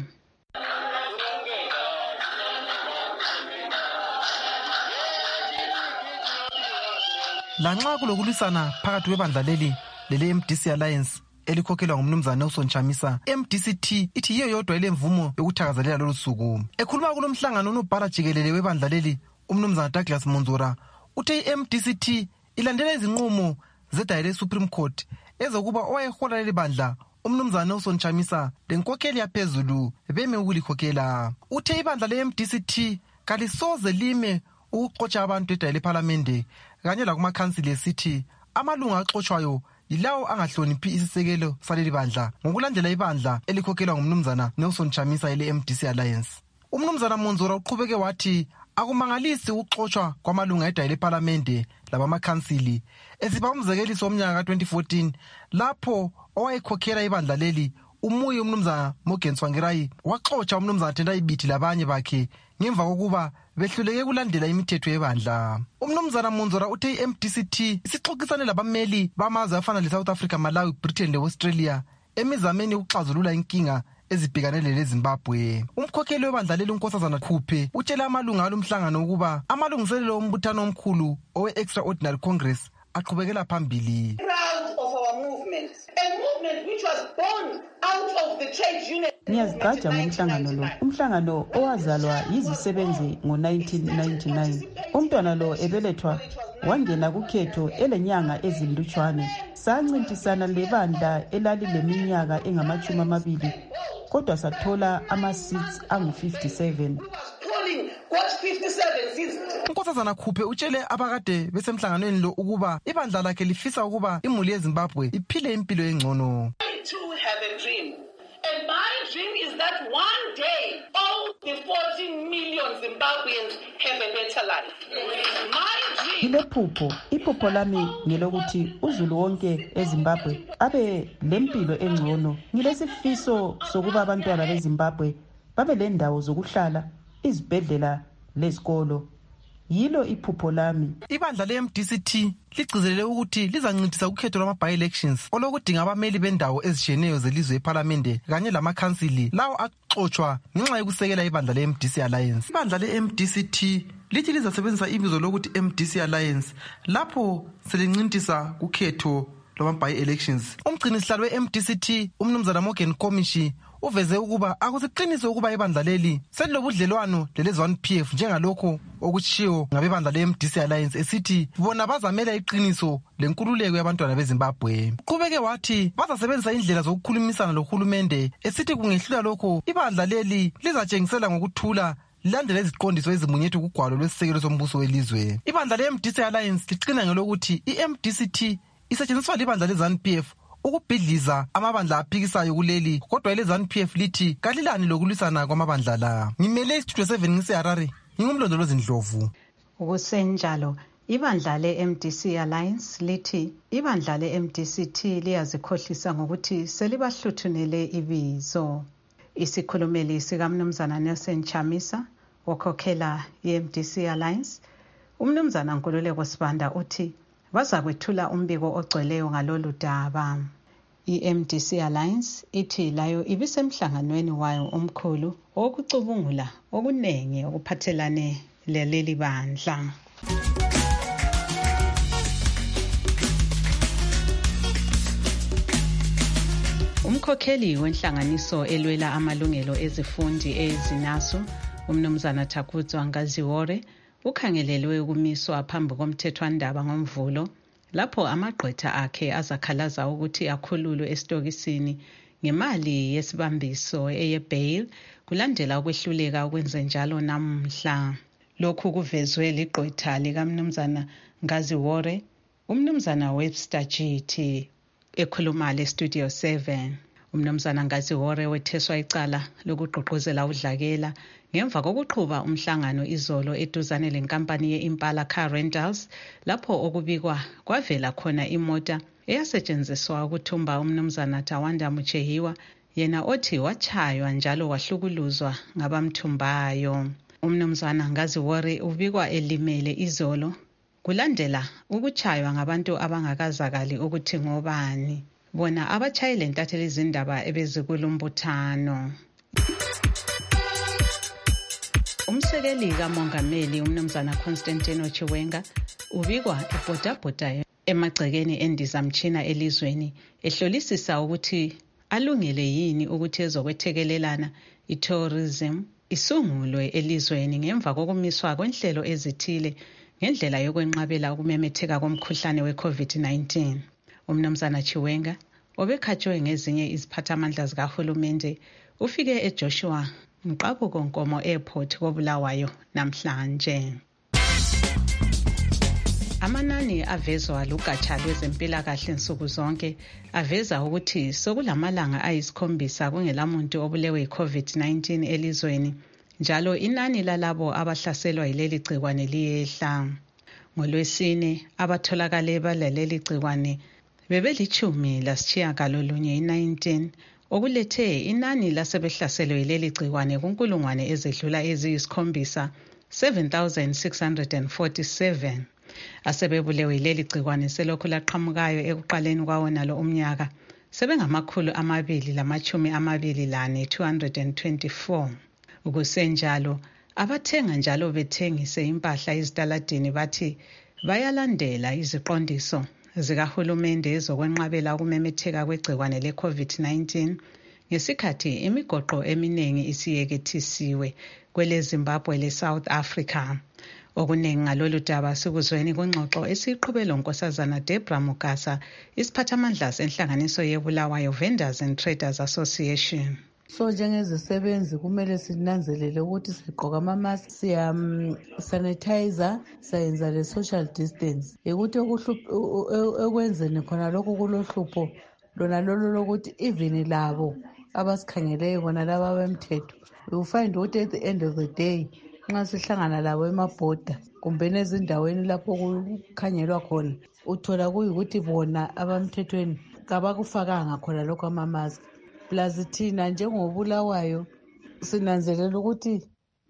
Lanxa kulokulisana phakathi kwebandla leli lele-M D C Alliance elikhokhelwa ngumnumzana Nelson Chamisa, M D C T ithi yiyo yodwa ilemvumo yokuthakazelela lolu suku. Ekhuluma kulo mhlangano unobhala jikelele webandla leli umnumzana Douglas Monzora uthe i-M D C T ilandela izinqumo zedayile Supreme Court ezokuba owayehola leli bandla umnumzana Nelson Chamisa lenkokheli yaphezulu beme ukulikhokhela. Uthe ibandla le-M D C T kalisoze lime ukuxotsha abantu edayile eParliament kanye lakumakhansili esithi amalunga axotshwayo yilawo angahloniphi isisekelo saleli bandla ngokulandela ibandla elikhokhelwa ngumnumzana Nelson Chamisa ele-M D C Alliance. Umnumzana Monzora uqhubeke wathi akumangalisi ukuxotshwa kwamalunga edayile eParliament labamakhansili esipha umzekeliso womnyaka ka-twenty fourteen lapho owayekhokhela ibandla leli umuyi umnumzana Morgan Tsvangirai waxotsha umnumzana Tendai Biti labanye bakhe ngemva kokuba behluleke kulandela imithetho yebandla. Umnumzana Monzora uthe i-M D C T isixoxisane labameli bamazwe afana le-South Africa, Malawi, Britain le-Australia emizameni ukuxazulula inkinga ezibhekane leZimbabwe. Umkhokheli webandla leli uNkosazana Khuphe utshele amalunga alomhlangano ukuba amalungiselelo ombuthano omkhulu owe-Extraordinary Congress aqhubekela phambili. Ngiyazigqaja ngomhlangano lo. Umhlangano owazalwa yizisebenzi ngo-nineteen ninety-nine. Umntwana lo ebelethwa wangena kukhetho elenyanga ezilutshwane. Sancintisana lebandla elalileminyaka engamachumi amabili kodwa sathola ama-seats angu-fifty-seven. uNkosazana Khuphe utshele abakade besemhlanganweni lo ukuba ibandla lakhe lifisa ukuba imuli yeZimbabwe iphile impilo engcono. And my dream is that one day all the fourteen million Zimbabweans have a better life. My dream. Ilephupho, iphupho lami ngelokuthi uzulu wonke eZimbabwe abe lempilo engcono. Ngilesifiso sokuba abantwana beZimbabwe babe lendawo zokuhlala, izibhedlela lezikolo. yilo iphupho lami. Ibandla le-M D C T ligcizelele ukuthi lizancintisa ukhetho lwama-by-elections olokudinga abameli bendawo ezitshiyeneyo zelizwe ephalamende kanye lamakhansili lawo axotshwa ngenxa yokusekela ibandla le-M D C Alliance. Ibandla le-M D C T lithi lizasebenzisa ibizo lokuthi M D C Alliance lapho selincintisa kukhetho lwama-by-elections. Umgcinisihlalo we-M D C T umnumzana Morgan Komishi uveze ukuba akusiqiniso ukuba ibandla leli selilobudlelwano lele-ZANU P F njengalokho okutshiwo ngabebandla le-M D C Alliance esithi bona bazamela iqiniso lenkululeko yabantwana beZimbabwe. Uqhubeke wathi bazasebenzisa indlela zokukhulumisana lohulumende esithi kungehlula lokho ibandla leli lizatshengisela ngokuthula lilandela iziqondiso ezimunyethu kugwalo lwesisekelo sombuso welizwe. Ibandla le-M D C Alliance liqina ngelokuthi i-M D C T isetshenziswa libandla le-ZANU P F ukubhidliza amabandla aphikisayo kuleli, kodwa ile-ZANU P F lithi kalilani lokulwisana kwamabandla la. Ngimele istudio seven ngise-Harare, ngingumlondolozi Ndlovu. Ukusenjalo, ibandla le-M D C Alliance lithi ibandla le-M D C T liyazikhohlisa ngokuthi selibahluthunele ibizo. Isikhulumeli sikamnumzana Nelson Chamisa okhokhela i-M D C Alliance, umnumzana Nkululeko Sibanda uthi baza kwethula umbiko ogcweleyo ngalolu daba. I-M D C Alliance ithi layo ibisemhlanganweni wayo omkhulu okucubungula okuningi okuphathelane leleli bandla. Umkhokheli wenhlanganiso elwela amalungelo ezifundi ezinasu, umnumzana Takudzwa Ngaziwore, ukhangelelwe ukumiswa phambi komthethwandaba ngoMvulo lapho amagqwetha akhe azakhalaza ukuthi akhululwe esitokisini ngemali yesibambiso eye-bail kulandela ukwehluleka ukwenza njalo namhla. Lokhu kuvezwe ligqwetha likamnumzana Ngaziwore, umnumzana Webster Jithi ekhuluma le-Studio seven. Umnumzana Ngaziwore wetheswa icala lokugqugquzela udlakela ngemva kokuqhuba umhlangano izolo eduzane lenkampani ye-Impala Car Rentals lapho okubikwa kwavela khona imota eyasetshenziswa ukuthumba umnumzana Tawanda Muchehiwa, yena othi wachaywa njalo wahlukuluzwa ngabamthumbayo. Umnumzana Ngaziwore ubikwa elimele izolo kulandela ukuchaywa ngabantu abangakazakali ukuthi ngobani, bona abachayile ntatheli izindaba ebezikulumbuthano. Umsekeli kamongameli umnumzana Constantino Chiwenga ubikwa ebhodabhoda emagcekeni endizamtshina elizweni ehlolisisa ukuthi alungele yini ukuthi ezokwethekelelana i-tourism isungulwe elizweni ngemva kokumiswa kwenhlelo ezithile ngendlela yokwenqabela ukumemetheka komkhuhlane we-COVID nineteen. Umnumzana Chiwenga obekhatshwe ngezinye iziphathamandla zikahulumende ufike eJoshua Mqabuko Nkomo Airport koBulawayo namhlanje. Amanani avezwa lugatsha lwezempilakahle nsuku zonke aveza ukuthi sokulamalanga ayisikhombisa kungelamuntu obulewe yi-COVID nineteen elizweni, njalo inani lalabo abahlaselwa yileli gcikwane liyehla. NgoLwesine abatholakale balaleli gcikwane bebelichumi lasitshiyagalolunye i-nineteen, okulethe inani lasebehlaselwe yileli gcikwane kunkulungwane ezedlula eziyisikhombisa seven thousand six hundred forty-seven. Asebebulewe yileli gcikwane selokhu laqhamukayo ekuqaleni kwawona lo umnyaka sebengamakhulu amabili lamachumi amabili lane two hundred twenty-four. Ukusenjalo abathenga njalo bethengise impahla ezitaladini bathi bayalandela iziqondiso zikahulumende ezokwenqabela ukumemetheka kwegcikwane le-COVID nineteen ngesikhathi imigoqo eminingi isiyekethisiwe kwele Zimbabwe le South Africa. Okuningi ngalolu daba sikuzweni kungxoxo esiqhubelo Nkosazana Debra Mugasa, isiphathamandla senhlanganiso yeBulawayo Vendors and Traders Association. So njengezisebenzi kumele sinanzelele ukuthi sigqoka ama-mask, siya sanitizer, sayenza le social distance. Ukuthi ekwenzeni khona lokho kulohlupho lona lolo lokuthi even labo abasikhangeleyo bona laba bemthetho, we will find ukuthi at the end of the day nxa sihlangana labo emabhoda kumbe nezindaweni lapho kukhangelwa khona uthola kuyikuthi bona abamthethweni kabakufakanga khona lokho ama-mask. Plus thina njengobulawayo sinanzelela ukuthi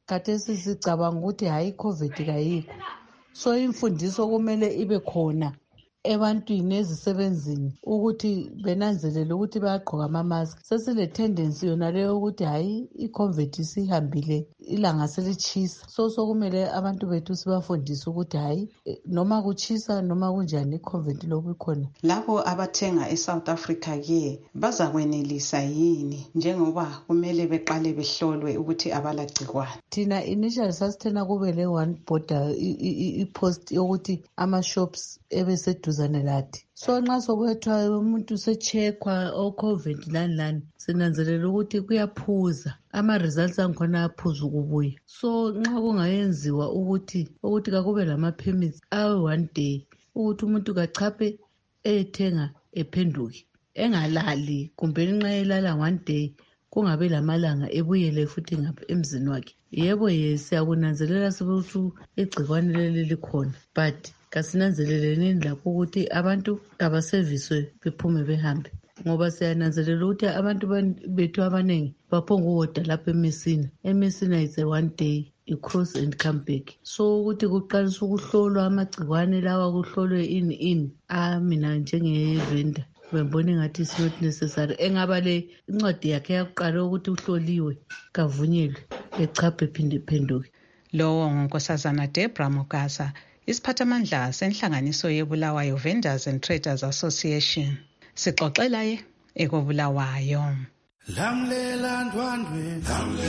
khathesi sicabanga ukuthi hayi i-covid kayikho, so imfundiso kumele ibe khona ebantwini ezisebenzini ukuthi benanzelele ukuthi bayagqoka ama-mask. Sesile tendency yona leyo ukuthi hayi i-covid isihambile, ilanga selitshisa, so sokumele abantu bethu sibafundise ukuthi hayi noma kutshisa noma kunjani i-covid lokhu ikhona. Labo abathenga eSouth Africa ke bazakwenelisa yini njengoba kumele beqale behlolwe ukuthi abalagcikwane? Thina initially sasithena kube le one border i-post yokuthi ama-shops ebeseduzane lathi, so nxa sokwethwa umuntu secheckwa o-covid lani lani sinanzelela ukuthi kuyaphuza, ama-results angikhona ayaphuza ukubuya. So nxa kungayenziwa ukuthi ukuthi kakube lama-permits awe-one day ukuthi umuntu kachaphe eyethenga ephenduke, engalali kumbe nxa elala one day kungabe lamalanga ebuyele futhi ngapha emzini wakhe. Yebo ye siyakunanzelela sokuthi igcikwane leli likhona, but kasinanzeleleni lapho ukuthi abantu abaserviswe bephume behambe, ngoba siyananzelela ukuthi abantu bethu abaningi baphonga uwoda lapha eMessina. eMessina is a one day i-cross and come back, so ukuthi kuqalisa ukuhlolwa amagcikwane lawa kuhlolwe in in ah mina njengevenda bembona ngathi is not necessary. Engaba le incwadi yakhe yakuqala ukuthi uhloliwe kavunyelwe echaphe phinde phenduke. Lowo ngunkosazana Debra Mugasa, isiphathamandla senhlanganiso yeBulawayo Vendors and Traders Association. Sixoxela ye ekobulawayo. Lamlela ndwandwe,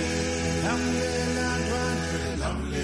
lamlela ndwandwe,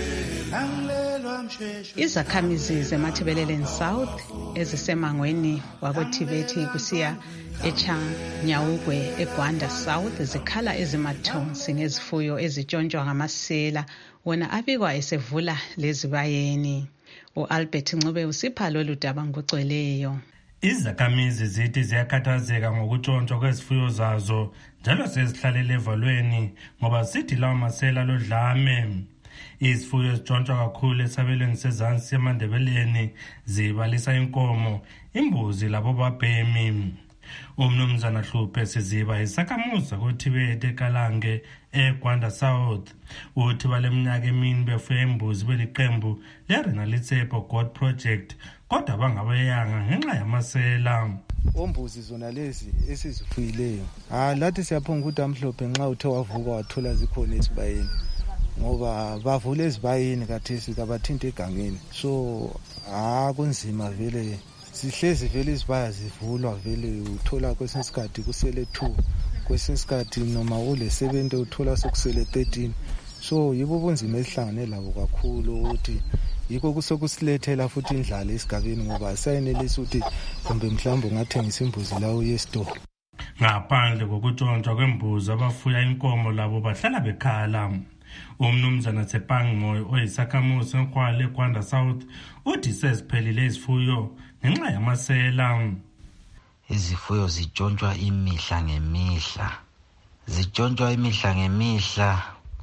lamlela msheshu. Izakhamizi zeMathebeleleni South ezisemangweni wakoTibeti kusiya eChanyawugwe eGwanda South zikhala ezimathonsi ngezifuyo ezitshontshwa ngamasela wona abikwa esevula lezibayeni. U-Albert Ncube usipha lolu daba ngokugcweleyo. Izakhamizi zithi ziyakhathazeka ngokutshontshwa kwezifuyo zazo njalo sezihlalele evalweni ngoba zithi lawo masela lodlame. Izifuyo ezitshontshwa kakhulu esabelweni sezansi eMandebeleni zibalisa inkomo, imbuzi labo babhemi. Umnumzana Hluphe Siziba isakhamuza koTibet eKalange eGwanda South uthi baleminyaka emini befuya imbuzi beliqembu lerena litsepo God Project kodwa bangabayanga ngenxa yamasela. Ombuzi zona lezi esizifuyileyo ah lathi siyaphonga ukuthi amhlophe nxa uthe wavuka wathola zikhona esibayeni ngoba bavule esibayeni kathesi kabathinta egangeni, so ah kunzima vele. Sihlezi vele izibaya zivulwa vele uthola kwesinye isikhathi kusele two, kwesinye isikhathi noma ule seventy uthola sokusele thirteen, so yibo bunzima esihlangane labo kakhulu ukuthi yikho kusokusilethela futhi indlala esigabeni ngoba sayenelisa ukuthi kumbe mhlawumbe ungathengisa imbuzi lawo yesitolo. Ngaphandle kokutshontshwa kwembuzi abafuya inkomo labo bahlala bekhala. Umnumzana Tsepang Moyo oyisakhamuzi eNkwale eGwanda South uthi seziphelile izifuyo ngenxa yamasela. Izifuyo zitshontshwa imihla ngemihla, zitshontshwa imihla ngemihla.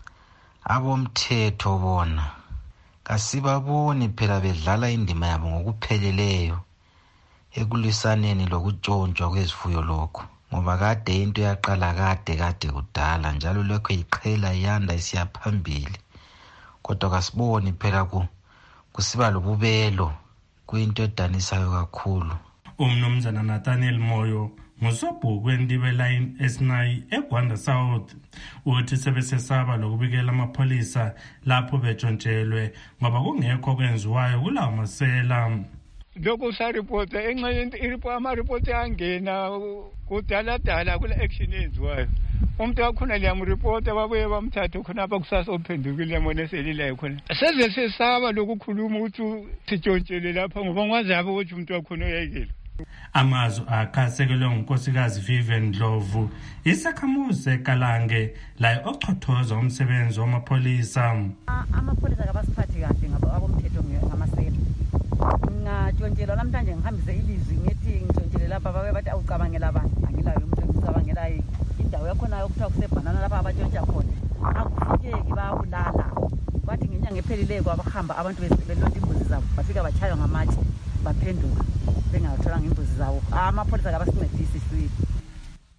Abomthetho bona kasibaboni phela bedlala indima yabo ngokupheleleyo ekulwisaneni lokutshontshwa kwezifuyo lokho, ngoba kade into yaqala kade kade kudala njalo lokho iqhela yanda isiya phambili, kodwa kasiboni phela ku kusiba lobubelo kuyinto edanisayo kakhulu. Umnumzana Nathaniel Moyo ngusobhuku wendibe line esinayi eGwanda South uthi sebesesaba lokubikela amapholisa lapho betshontshelwe ngoba kungekho kwenziwayo kulawo masela. Lokho saripota enxenye iripo amaripoti angena kudala dala kule action enziwayo. Umuntu wakhona liyamripota babuye bamthatha khona apha kusasa ophendukile yamona eselilayo khona. Seze sesaba lokukhuluma ukuthi sitshontshelwe lapha ngoba ngwazabe ukuthi umuntu wakhona uyayekela. Amazwi akhasekelwe ngunkosikazi Vivian Ndlovu isakhamuzi eKalange la ochothoza umsebenzi wamapholisa. Amapholisa kabasiphathi kahle ngabo abomthetho ngamasela. Ngatshontshelwa namhlanje ngihambise ilizwi ngithi ngitshontshelwe lapha babe bathi awucabangela abantu angilayo umuntu ngicabangela indawo yakhona yokuthiwa kusebhanana lapha abatshontsha khona akufikeki bayabulala. Kwathi ngenyanga ephelileyo kwabahamba abantu belonda imbuzi zabo bafika bachaywa ngamatshe baphenduka bengatholanga imbuzi zabo. Amapholisa kabasincedisi sibili.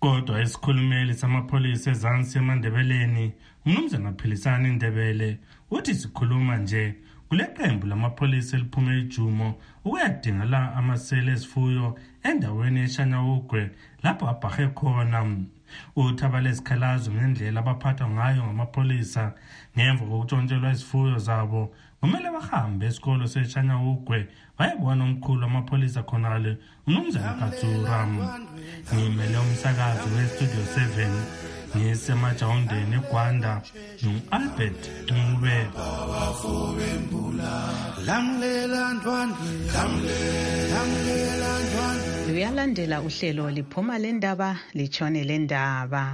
Kodwa isikhulumeli samapholisa ezansi eMandebeleni, uMnumzana Philisani Ndebele, uthi sikhuluma nje kule qembu lamapholisa eliphume eJumo ukuyadinga la amasele esifuyo endaweni eShanyawugwe lapho abhahe khona. Uthi abalesikhalazo ngendlela abaphathwa ngayo ngamapholisa ngemva kokuntshontshelwa isifuyo zabo kumele bahambe esikolo seShanyawugwe bayebona umkhulu wamapholisa khonale uMnumzana Katsura. Ngimele umsakazi weStudio seven ngisemajawundeni eGwanda no-Albert Ncube. Luyalandela uhlelo liphuma lendaba litshone lendaba.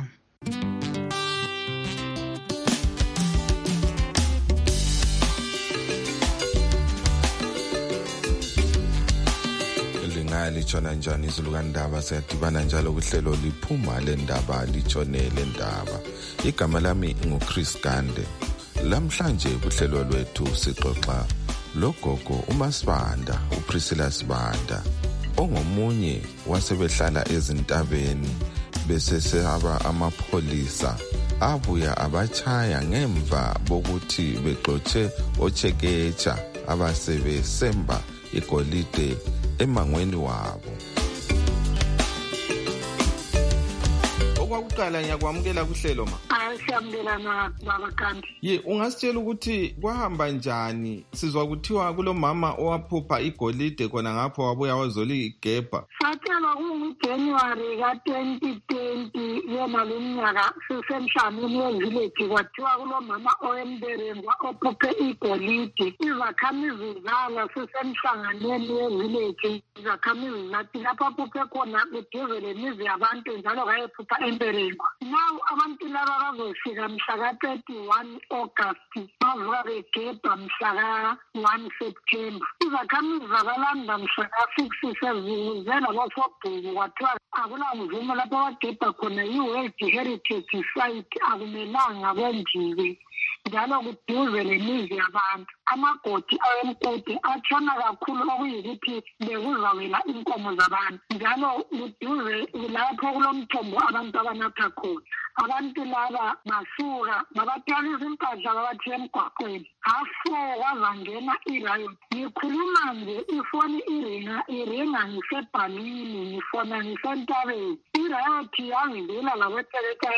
Litshona njani izulu kandaba, siyadibana njalo kuhlelo liphuma lendaba litshone lendaba. Igama lami nguChris Gande. Lamhlanje kuhlelo lwethu sixoxa logogo uMasibanda, uPriscilla Sibanda, ongomunye wasebehlala ezintabeni besesaba amapholisa abuya abachaya ngemva bokuthi bexotshe oChekecha abasebesemba igolide emangweni wabo. Okwakuqala ngiyakwamukela kuhlelo ma. Hayi siyamukela na baba Kandi. Ye ungasitshela ukuthi kwahamba njani? Sizwa kuthiwa kulomama owaphupha igolide khona ngapho wabuya wazoli igebha. Satshelwa kungu-January ka twenty twenty yena lomnyaka sisemhlanganweni we-village kwathiwa kulomama oyemberengwa ophuphe igolide. Izakhamizi zala sisemhlanganweni we-village. Izakhamizi zathi lapho aphuphe khona kuduze lemizi yabantu njalo kayephupha emberengwa. Now abantu laba bazofika mhla ka thirty-one August bavuka begebha mhla ka one September. Izakhamizi zabalanda mhla ka six sezizela basobhuku kwathiwa akulamvumo lapho bagebha khona i-World Heritage Site akumelanga kwenziwe njalo kuduze lemizi yabantu. Amagodi awemkoti atshona kakhulu okuyikuthi bekuzawela inkomo zabantu njalo kuduze lapho kulomthombo abantu abanatha khona. Abantu laba basuka babathwalisa impahla babathi emgwaqweni. Afo wazangena irayoti. Ngikhuluma nje ifoni iringa iringa ngisebhalini ngifona ngisentabeni. Irayoti yangivela laboTeleka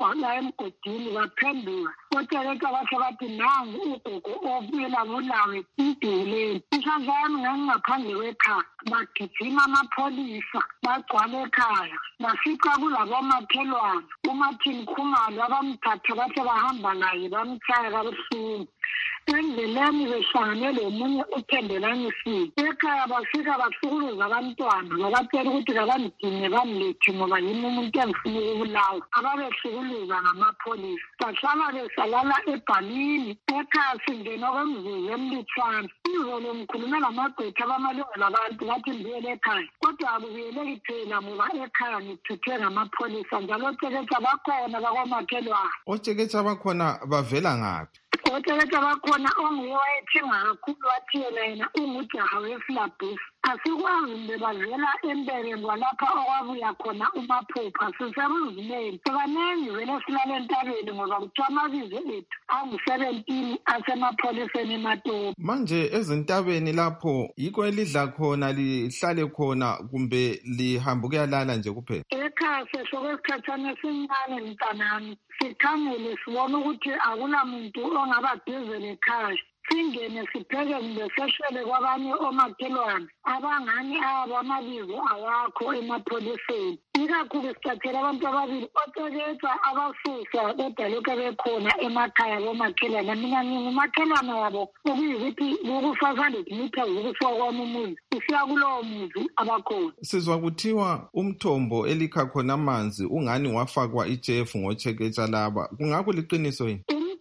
emgodini baphenduka. OTeleka basho bathi nangu ugogo ovela bulawe iduleni. Isandla yami ngangingaphandle kwekhaya. Bagijima amapholisa bagcwala ekhaya. Bafica kulabomakhelwane. Umathini Khumalo abamthatha bathi bahamba naye bamchaya kabuhlungu. Endleleni behlangane lomunye uThendelani Sipho. Ekhaya bafika bahlukuluza abantwana babatshela ukuthi kabandinge bamlethe ngoba yimi umuntu engifuna ukubulawa. Ababehlukuluza ngamapholisa. Bahlala besalala ebhalini. Ekhaya singena kwemzuzu emlutshwana. Izolo ngikhulume lamagqwetha abamalungelo abantu bathi ngibuyele ekhaya. Kodwa akubuyeleki phela ngoba ekhaya ngithethwe ngamapholisa njalo oChekecha bakhona bakwamakhelwane. oChekecha bakhona bavela ngaphi? OTeleka bakhona onguye wayethenga kakhulu wathi yena yena ungujaha weflabus. Asikwazi mbe bavela emberengwa lapha okwabuya khona umaphupha sisemzimeni. Sebanengi vele silale entabeni ngoba kuthiwa amabizo ethu angu-seventeen asemapholiseni eMatopo. Manje ezintabeni lapho yikho elidla khona lihlale khona kumbe lihamba ukuyalala nje kuphela? Ekhaya sesho kwesikhathana esincane mntanami sikhangele sibona ukuthi akulamuntu ongaba duze lekhaya. Singene sipheke kumbe seshele kwabanye omakhelwane abangani abo amabizo awakho emapholiseni. Ikakhulu sithathela abantu ababili oChekecha abasusa bedaloka bekhona emakhaya bomakhelwane. Mina ngingumakhelwane wabo okuyikuthi kuku-five hundred meters ukusuka kwami umuzi usiya kulowo muzi abakhona. Sizwa kuthiwa umthombo elikha khona amanzi ungani wafakwa ijefu ngoChekecha laba. Kungakho liqiniso yini? Umthombo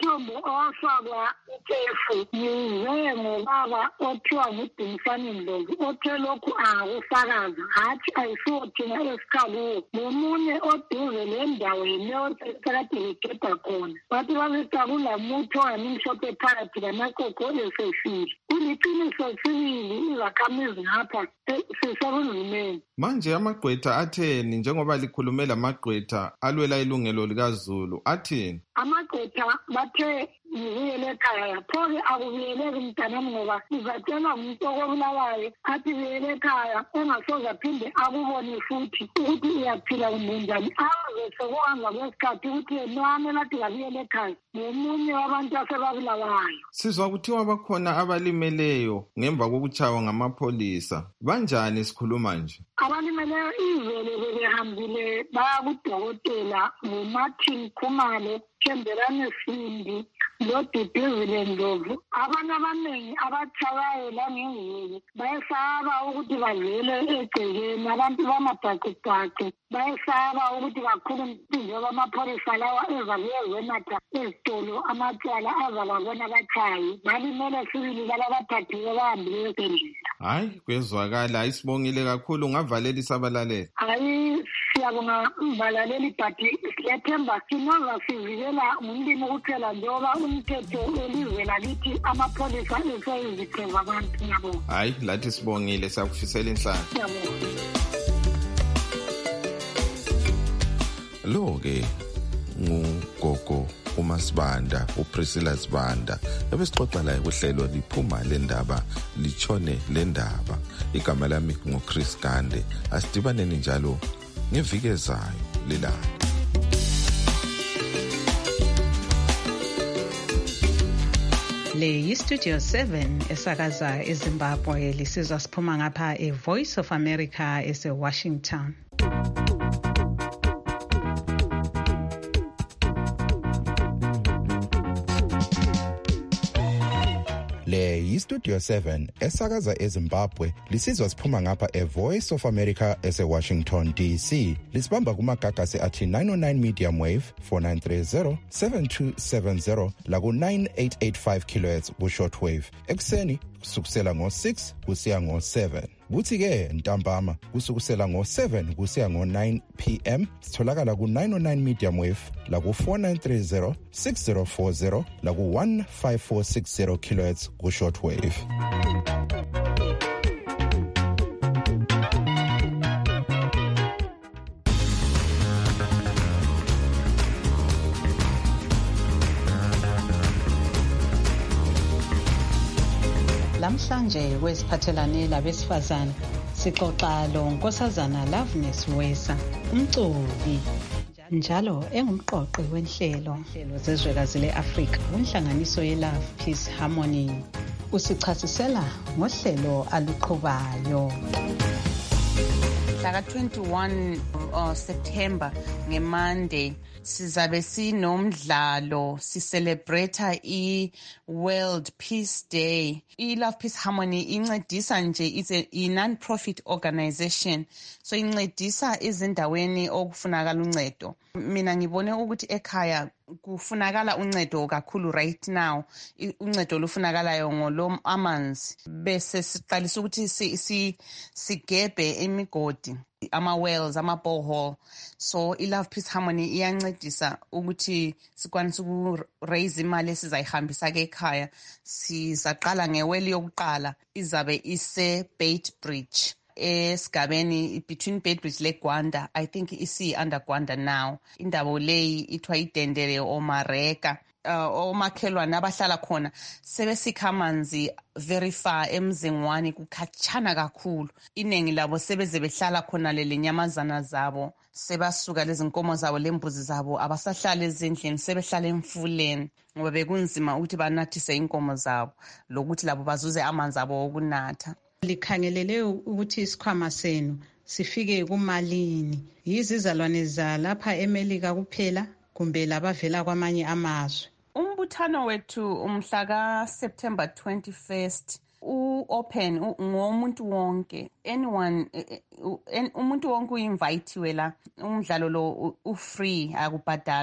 owafakwa itefu yize ngobaba othiwa nguDumisani Ndlovu othe lokhu angakufakaza hathi ayisiwo thina esikhaluwo nomunye oduze le ndawo yineosekade begeda khona bathi babeta kulamuthi onganimhlophe phakathi lamakoko esefile kuliqiniso sibili izakhamizi ngapha sisebunzimeni. Manje amagqwetha atheni njengoba likhulume lamagqwetha alwela ilungelo likaZulu atheni? Amagqwetha bathe ngibuyele ekhaya pho-ke akubuyeleki mntanami ngoba uzatshela ngumuntu okobulawayo athi buyele ekhaya engasoze aphinde akubone futhi ukuthi uyaphila kumbe njani aze sekuhamba kwesikhathi ukuthi nami lathi kabuyele ekhaya ngomunye wabantu asebabulawayo. Sizwa kuthiwa bakhona abalimeleyo ngemva kokutshaywa ngamapholisa. Banjani sikhuluma nje? Abalimeleyo ivele bebehambile baya kudokotela nguMartin Khumalo, Thembelani Sindi, loDuduzile Ndlovu. Abantu abaningi abatshayayo langengezi bayesaba ukuthi bavele egcekeni, abantu bamabhaqibhaqi bayesaba ukuthi bakhulume njengoba amapholisa lawa ezakuyezenatha ezitolo amatyala azababona batshayi. Balimele sibili laba bathathiwe bahambile esendlela. Hayi, kwezwakala. Ayisibongile kakhulu. Ungavalela isabalaleli. Hayi, siyabonga umvalaleli bhati siyathemba sinoza sivikela ngumlimi kuphela njengoba umthetho elizwe lakithi amapholisa eseyiziphe abantu. Ngiyabonga. Hayi, lathi sibongile, siyakufisela inhlanhla. Ngiyabonga. Lo-ke ngugogo uMasibanda, uPriscilla Sibanda, ebesixoxa laye kuhlelo liphuma le ndaba litshone le ndaba. Igama lami nguChris Gande. Asidibaneni njalo ngeviki ezayo lelanga. Le yi-Studio seven esakaza eZimbabwe, lisizwa siphuma ngapha e-Voice of America ese-Washington. Le yi-Studio seven esakaza eZimbabwe, lisizwa siphuma ngapha e-Voice of America ese-Washington D C. Lisibamba kumagagasi athi nine oh nine medium wave, four nine three zero, seven two seven zero, laku nine eight eight five kilohertz ku-short wave. Ekuseni kusukusela ngo-six kusiya ngo-seven. Kuthi-ke ntambama kusukusela ngo-seven kusiya ngo-nine p m sitholakala ku-nine oh nine medium wave laku four nine three zero, six zero four zero laku one five four six zero kilohertz ku-short wave. Lamhlanje kwesiphathelane labesifazane sixoxa lo Nkosazana Loveness Wesa, umcubi njalo engumqoqi wenhlelo hlelo zezwekazi le-Afrika kunhlanganiso ye-Love Peace Harmony. Usichasisela ngohlelo aluqhubayo. Mhla twenty-one uh, September ngeMonday sizabe sinomdlalo sicelebrate i-World Peace Day. I-Love Peace Harmony incedisa nje, is a non-profit organization, so incedisa ezindaweni okufunakala uncedo. Mina ngibone ukuthi ekhaya kufunakala uncedo kakhulu right now. Uncedo lufunakalayo ngolo amanzi, bese siqalisa ukuthi si, si, sigebe emigodi, ama-wells, ama-borehole. So i-Love Peace Harmony iyancedisa ukuthi sikwanise uku-raise imali esizayihambisa ke ekhaya. Sizaqala ngeweli yokuqala, izabe ise-Bait Bridge esigabeni between Bait Bridge leGwanda. I think isi under Gwanda now. Indaba leyi ithiwa idendele omareka. Uh, omakhelwane abahlala khona sebesikha amanzi very far emzingwani, kukhatshana kakhulu. Inengi labo sebeze behlala khona lele nyamazana zabo, sebasuka lezi nkomo zabo lembuzi zabo abasahlala ezindlini, sebehlala emfuleni ngoba bekunzima ukuthi banathise inkomo zabo lokuthi labo bazuze amanzi abo okunatha. Likhangelele ukuthi isikhwama senu sifike kumalini? Yizizalwane za lapha eMelika kuphela kumbe labavela kwamanye amazwe? Umbuthano wethu umhla ka September twenty-first u-open ngomuntu wonke, anyone, umuntu wonke uinvitiwe la. Umdlalo lo u-free, akubhadalwa.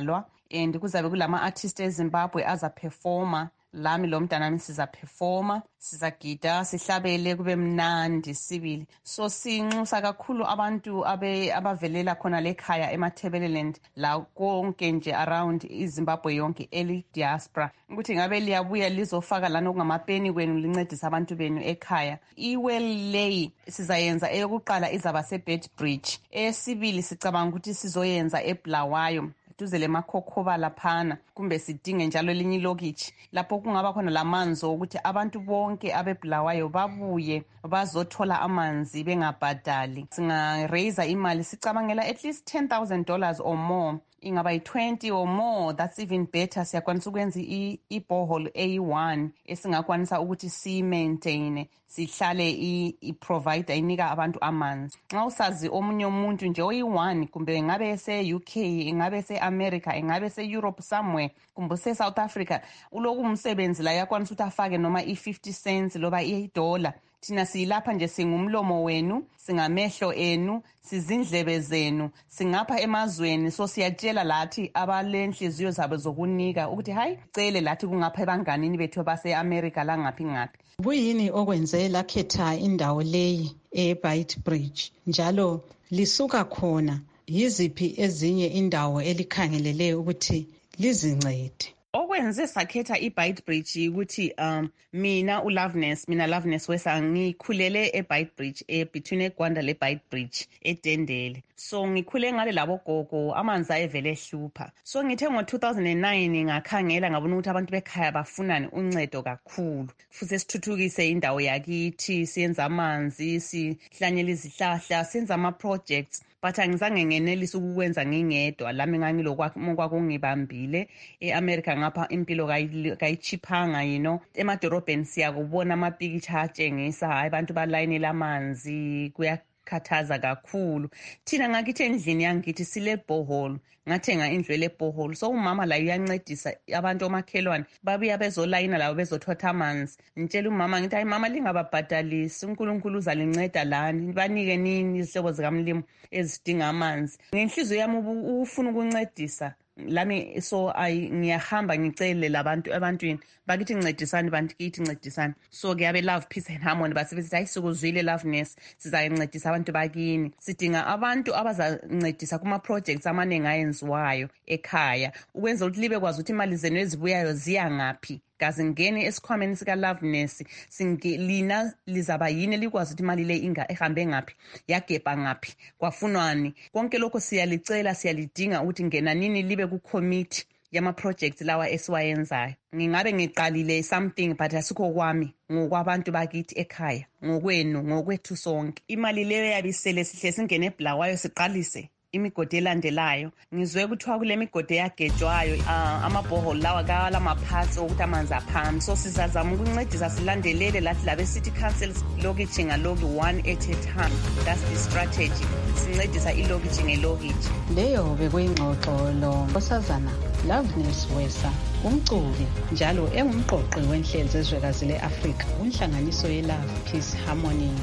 and kuzabe kulama-artist eZimbabwe azaperforma. Lami lo mntanami sizaperforma, sizagida, sihlabele, kube mnandi sibili. So sinxusa kakhulu abantu abe abavelela khona lekhaya eMatabeleland la konke nje around iZimbabwe yonke eli diaspora ukuthi ngabe liyabuya lizofaka lana okungamapeni kwenu lincedisa abantu benu ekhaya. Iwell lay sizayenza eyokuqala izaba seBedbridge, esibili sicabanga ukuthi sizoyenza eBulawayo duze lemakhokhoba laphana, kumbe sidinge njalo elinye ilokitshi lapho kungaba khona lamanzi ukuthi abantu bonke abeBulawayo babuye bazothola amanzi bengabhadali. Singa-raise imali sicabangela at least ten thousand dollars or more, ingaba yi-twenty or more, that's even better. Siyakwanisa ukwenza i-borehole eyi one esingakwanisa ukuthi siyi-maintain, sihlale i-provide inika abantu amanzi. Nxa usazi omunye umuntu nje oyi-one, kumbe ingabe ese-U K, ingabe ese-America, ingabe ese-Europe somewhere, kumbe ese-South Africa, uloku umsebenzi la yakwanisa ukuthi afake noma i-fifty cents loba i-dollar. Thina siyilapha nje singumlomo wenu, singamehlo enu, sizindlebe zenu, singapha emazweni. So siyatshela lathi abalenhliziyo zabo zokunika ukuthi hayi cele lathi kungapha ebanganini bethu base-America la ngaphi ngaphi. Kuyini okwenze lakhetha indawo leyi eBedbridge njalo lisuka khona yiziphi ezinye indawo elikhangelele ukuthi lizincede? Okwenze sakhetha iBedbridge ukuthi um mina uLoveness mina Loveness Wesa ngikhulele eBedbridge e between eGwanda leBedbridge eDendele. So ngikhule ngale labo gogo amanzi ayevele ehlupha. So ngithe ngo two thousand nine ngakhangela ngabona ukuthi abantu bekhaya bafunani uncedo kakhulu. Futhi sithuthukise indawo yakithi, siyenza amanzi, sihlanyela izihlahla, senza ama projects. But angizange ngenelisa ukukwenza ngingedwa. Lami ngangilokwakunibambile eAmerica ngapha impilo kayichiphanga, you know. Emadorobheni siyakubona amapikitsha atshengisa hayi abantu balayinela amanzi, kuyakhathaza kakhulu. Thina ngakithi endlini yangithi sile borehole, ngathenga indlu le borehole. So umama la uyancedisa abantu omakhelwane babuya bezolayina labo bezothotha amanzi. Ngitshela umama ngithi hayi mama lingababhadalisi, uNkulunkulu uzalinceda lani, banike nini izihlobo zikamlimo ezidinga amanzi. Ngenhliziyo yami ufuna ukuncedisa lami, so ay ngiyahamba ngicele labantu abantwini bakithi ncedisani, bantu kithi ncedisani. So ke abe Love Peace and Harmony basibithi hayi sikuzwile Loveness, sizayincedisa abantu bakini. Sidinga abantu abazancedisa kuma projects amaningi ayenziwayo ekhaya ukwenza ukuthi libe kwazi ukuthi imali zenu ezibuyayo ziya ngaphi. Kazi ngene esikhwameni sika Loveness singelina lizaba yini likwazi ukuthi imali le inga ehambe ngaphi, yagebha ngaphi, kwafunwani. Konke lokho siyalicela, siyalidinga ukuthi ngena nini libe ku committee yama projects lawa esiwayenzayo. Ngingabe ngiqalile something but asikho kwami, ngokwabantu bakithi ekhaya, ngokwenu, ngokwethu sonke. Imali leyo yabisele sihle singene eBulawayo siqalise imigodi elandelayo. Ngizwe kuthiwa kule migodi yagejwayo uh, amabhoholo lawa kala maphatsi ukuthi amanzi aphambi. So sizazama ukuncedisa silandelele lathi labe city councils lokitshi ngaloki one at a time. That's the strategy. Sincedisa ilokitshi ngelokitshi. Leyo bekuyingxoxo lo Nkosazana Loveness Wesa, umculi njalo engumqoqi wenhlelo zezwekazi le-Afrika kunhlanganiso ye-Love Peace Harmony.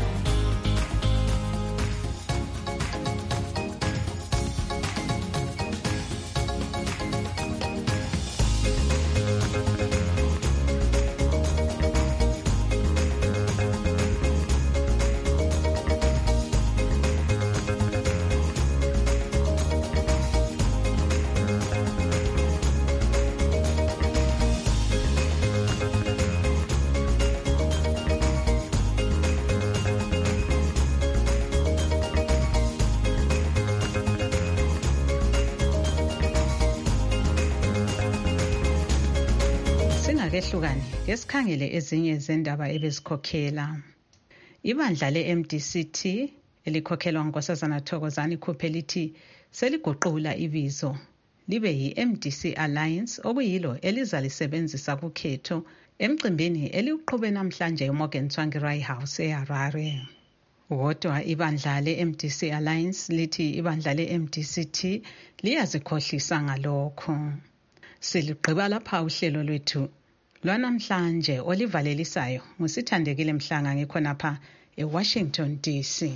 Kehlukane ngesikhangele ezinye zendaba ebezikhokhela. Ibandla le-M D C T elikhokhelwa nguNkosazana Thokozani Khuphe lithi seliguqula ibizo libe yi-M D C Alliance okuyilo elizalisebenzisa kukhetho emcimbini eliuqhube namhlanje eMorgan Tsvangirai House eHarare. Kodwa ibandla le-M D C Alliance lithi ibandla le-M D C T liyazikhohlisa ngalokho. Siligqiba lapha uhlelo lwethu lwanamhlanje olivalelisayo ngusithandekile Mhlanga ngikhonapha eWashington D C.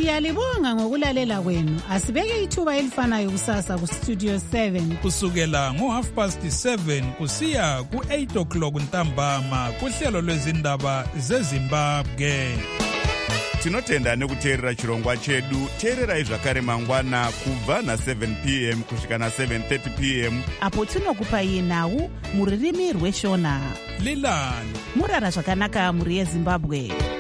Siyalibonga ngokulalela kwenu. Asibeke ithuba elifanayo kusasa ku Studio seven kusukela ngo half past seven kusiya ku eight o'clock ntambama kuhlelo lwezindaba zeZimbabwe. Tinotenda nekuteerera chirongwa chedu. Teererai zvakare mangwana kubva na seven p m kusvika na seven thirty p m apo tinokupai nhau muririmi rweshona. Lilani murara zvakanaka muri yeZimbabwe.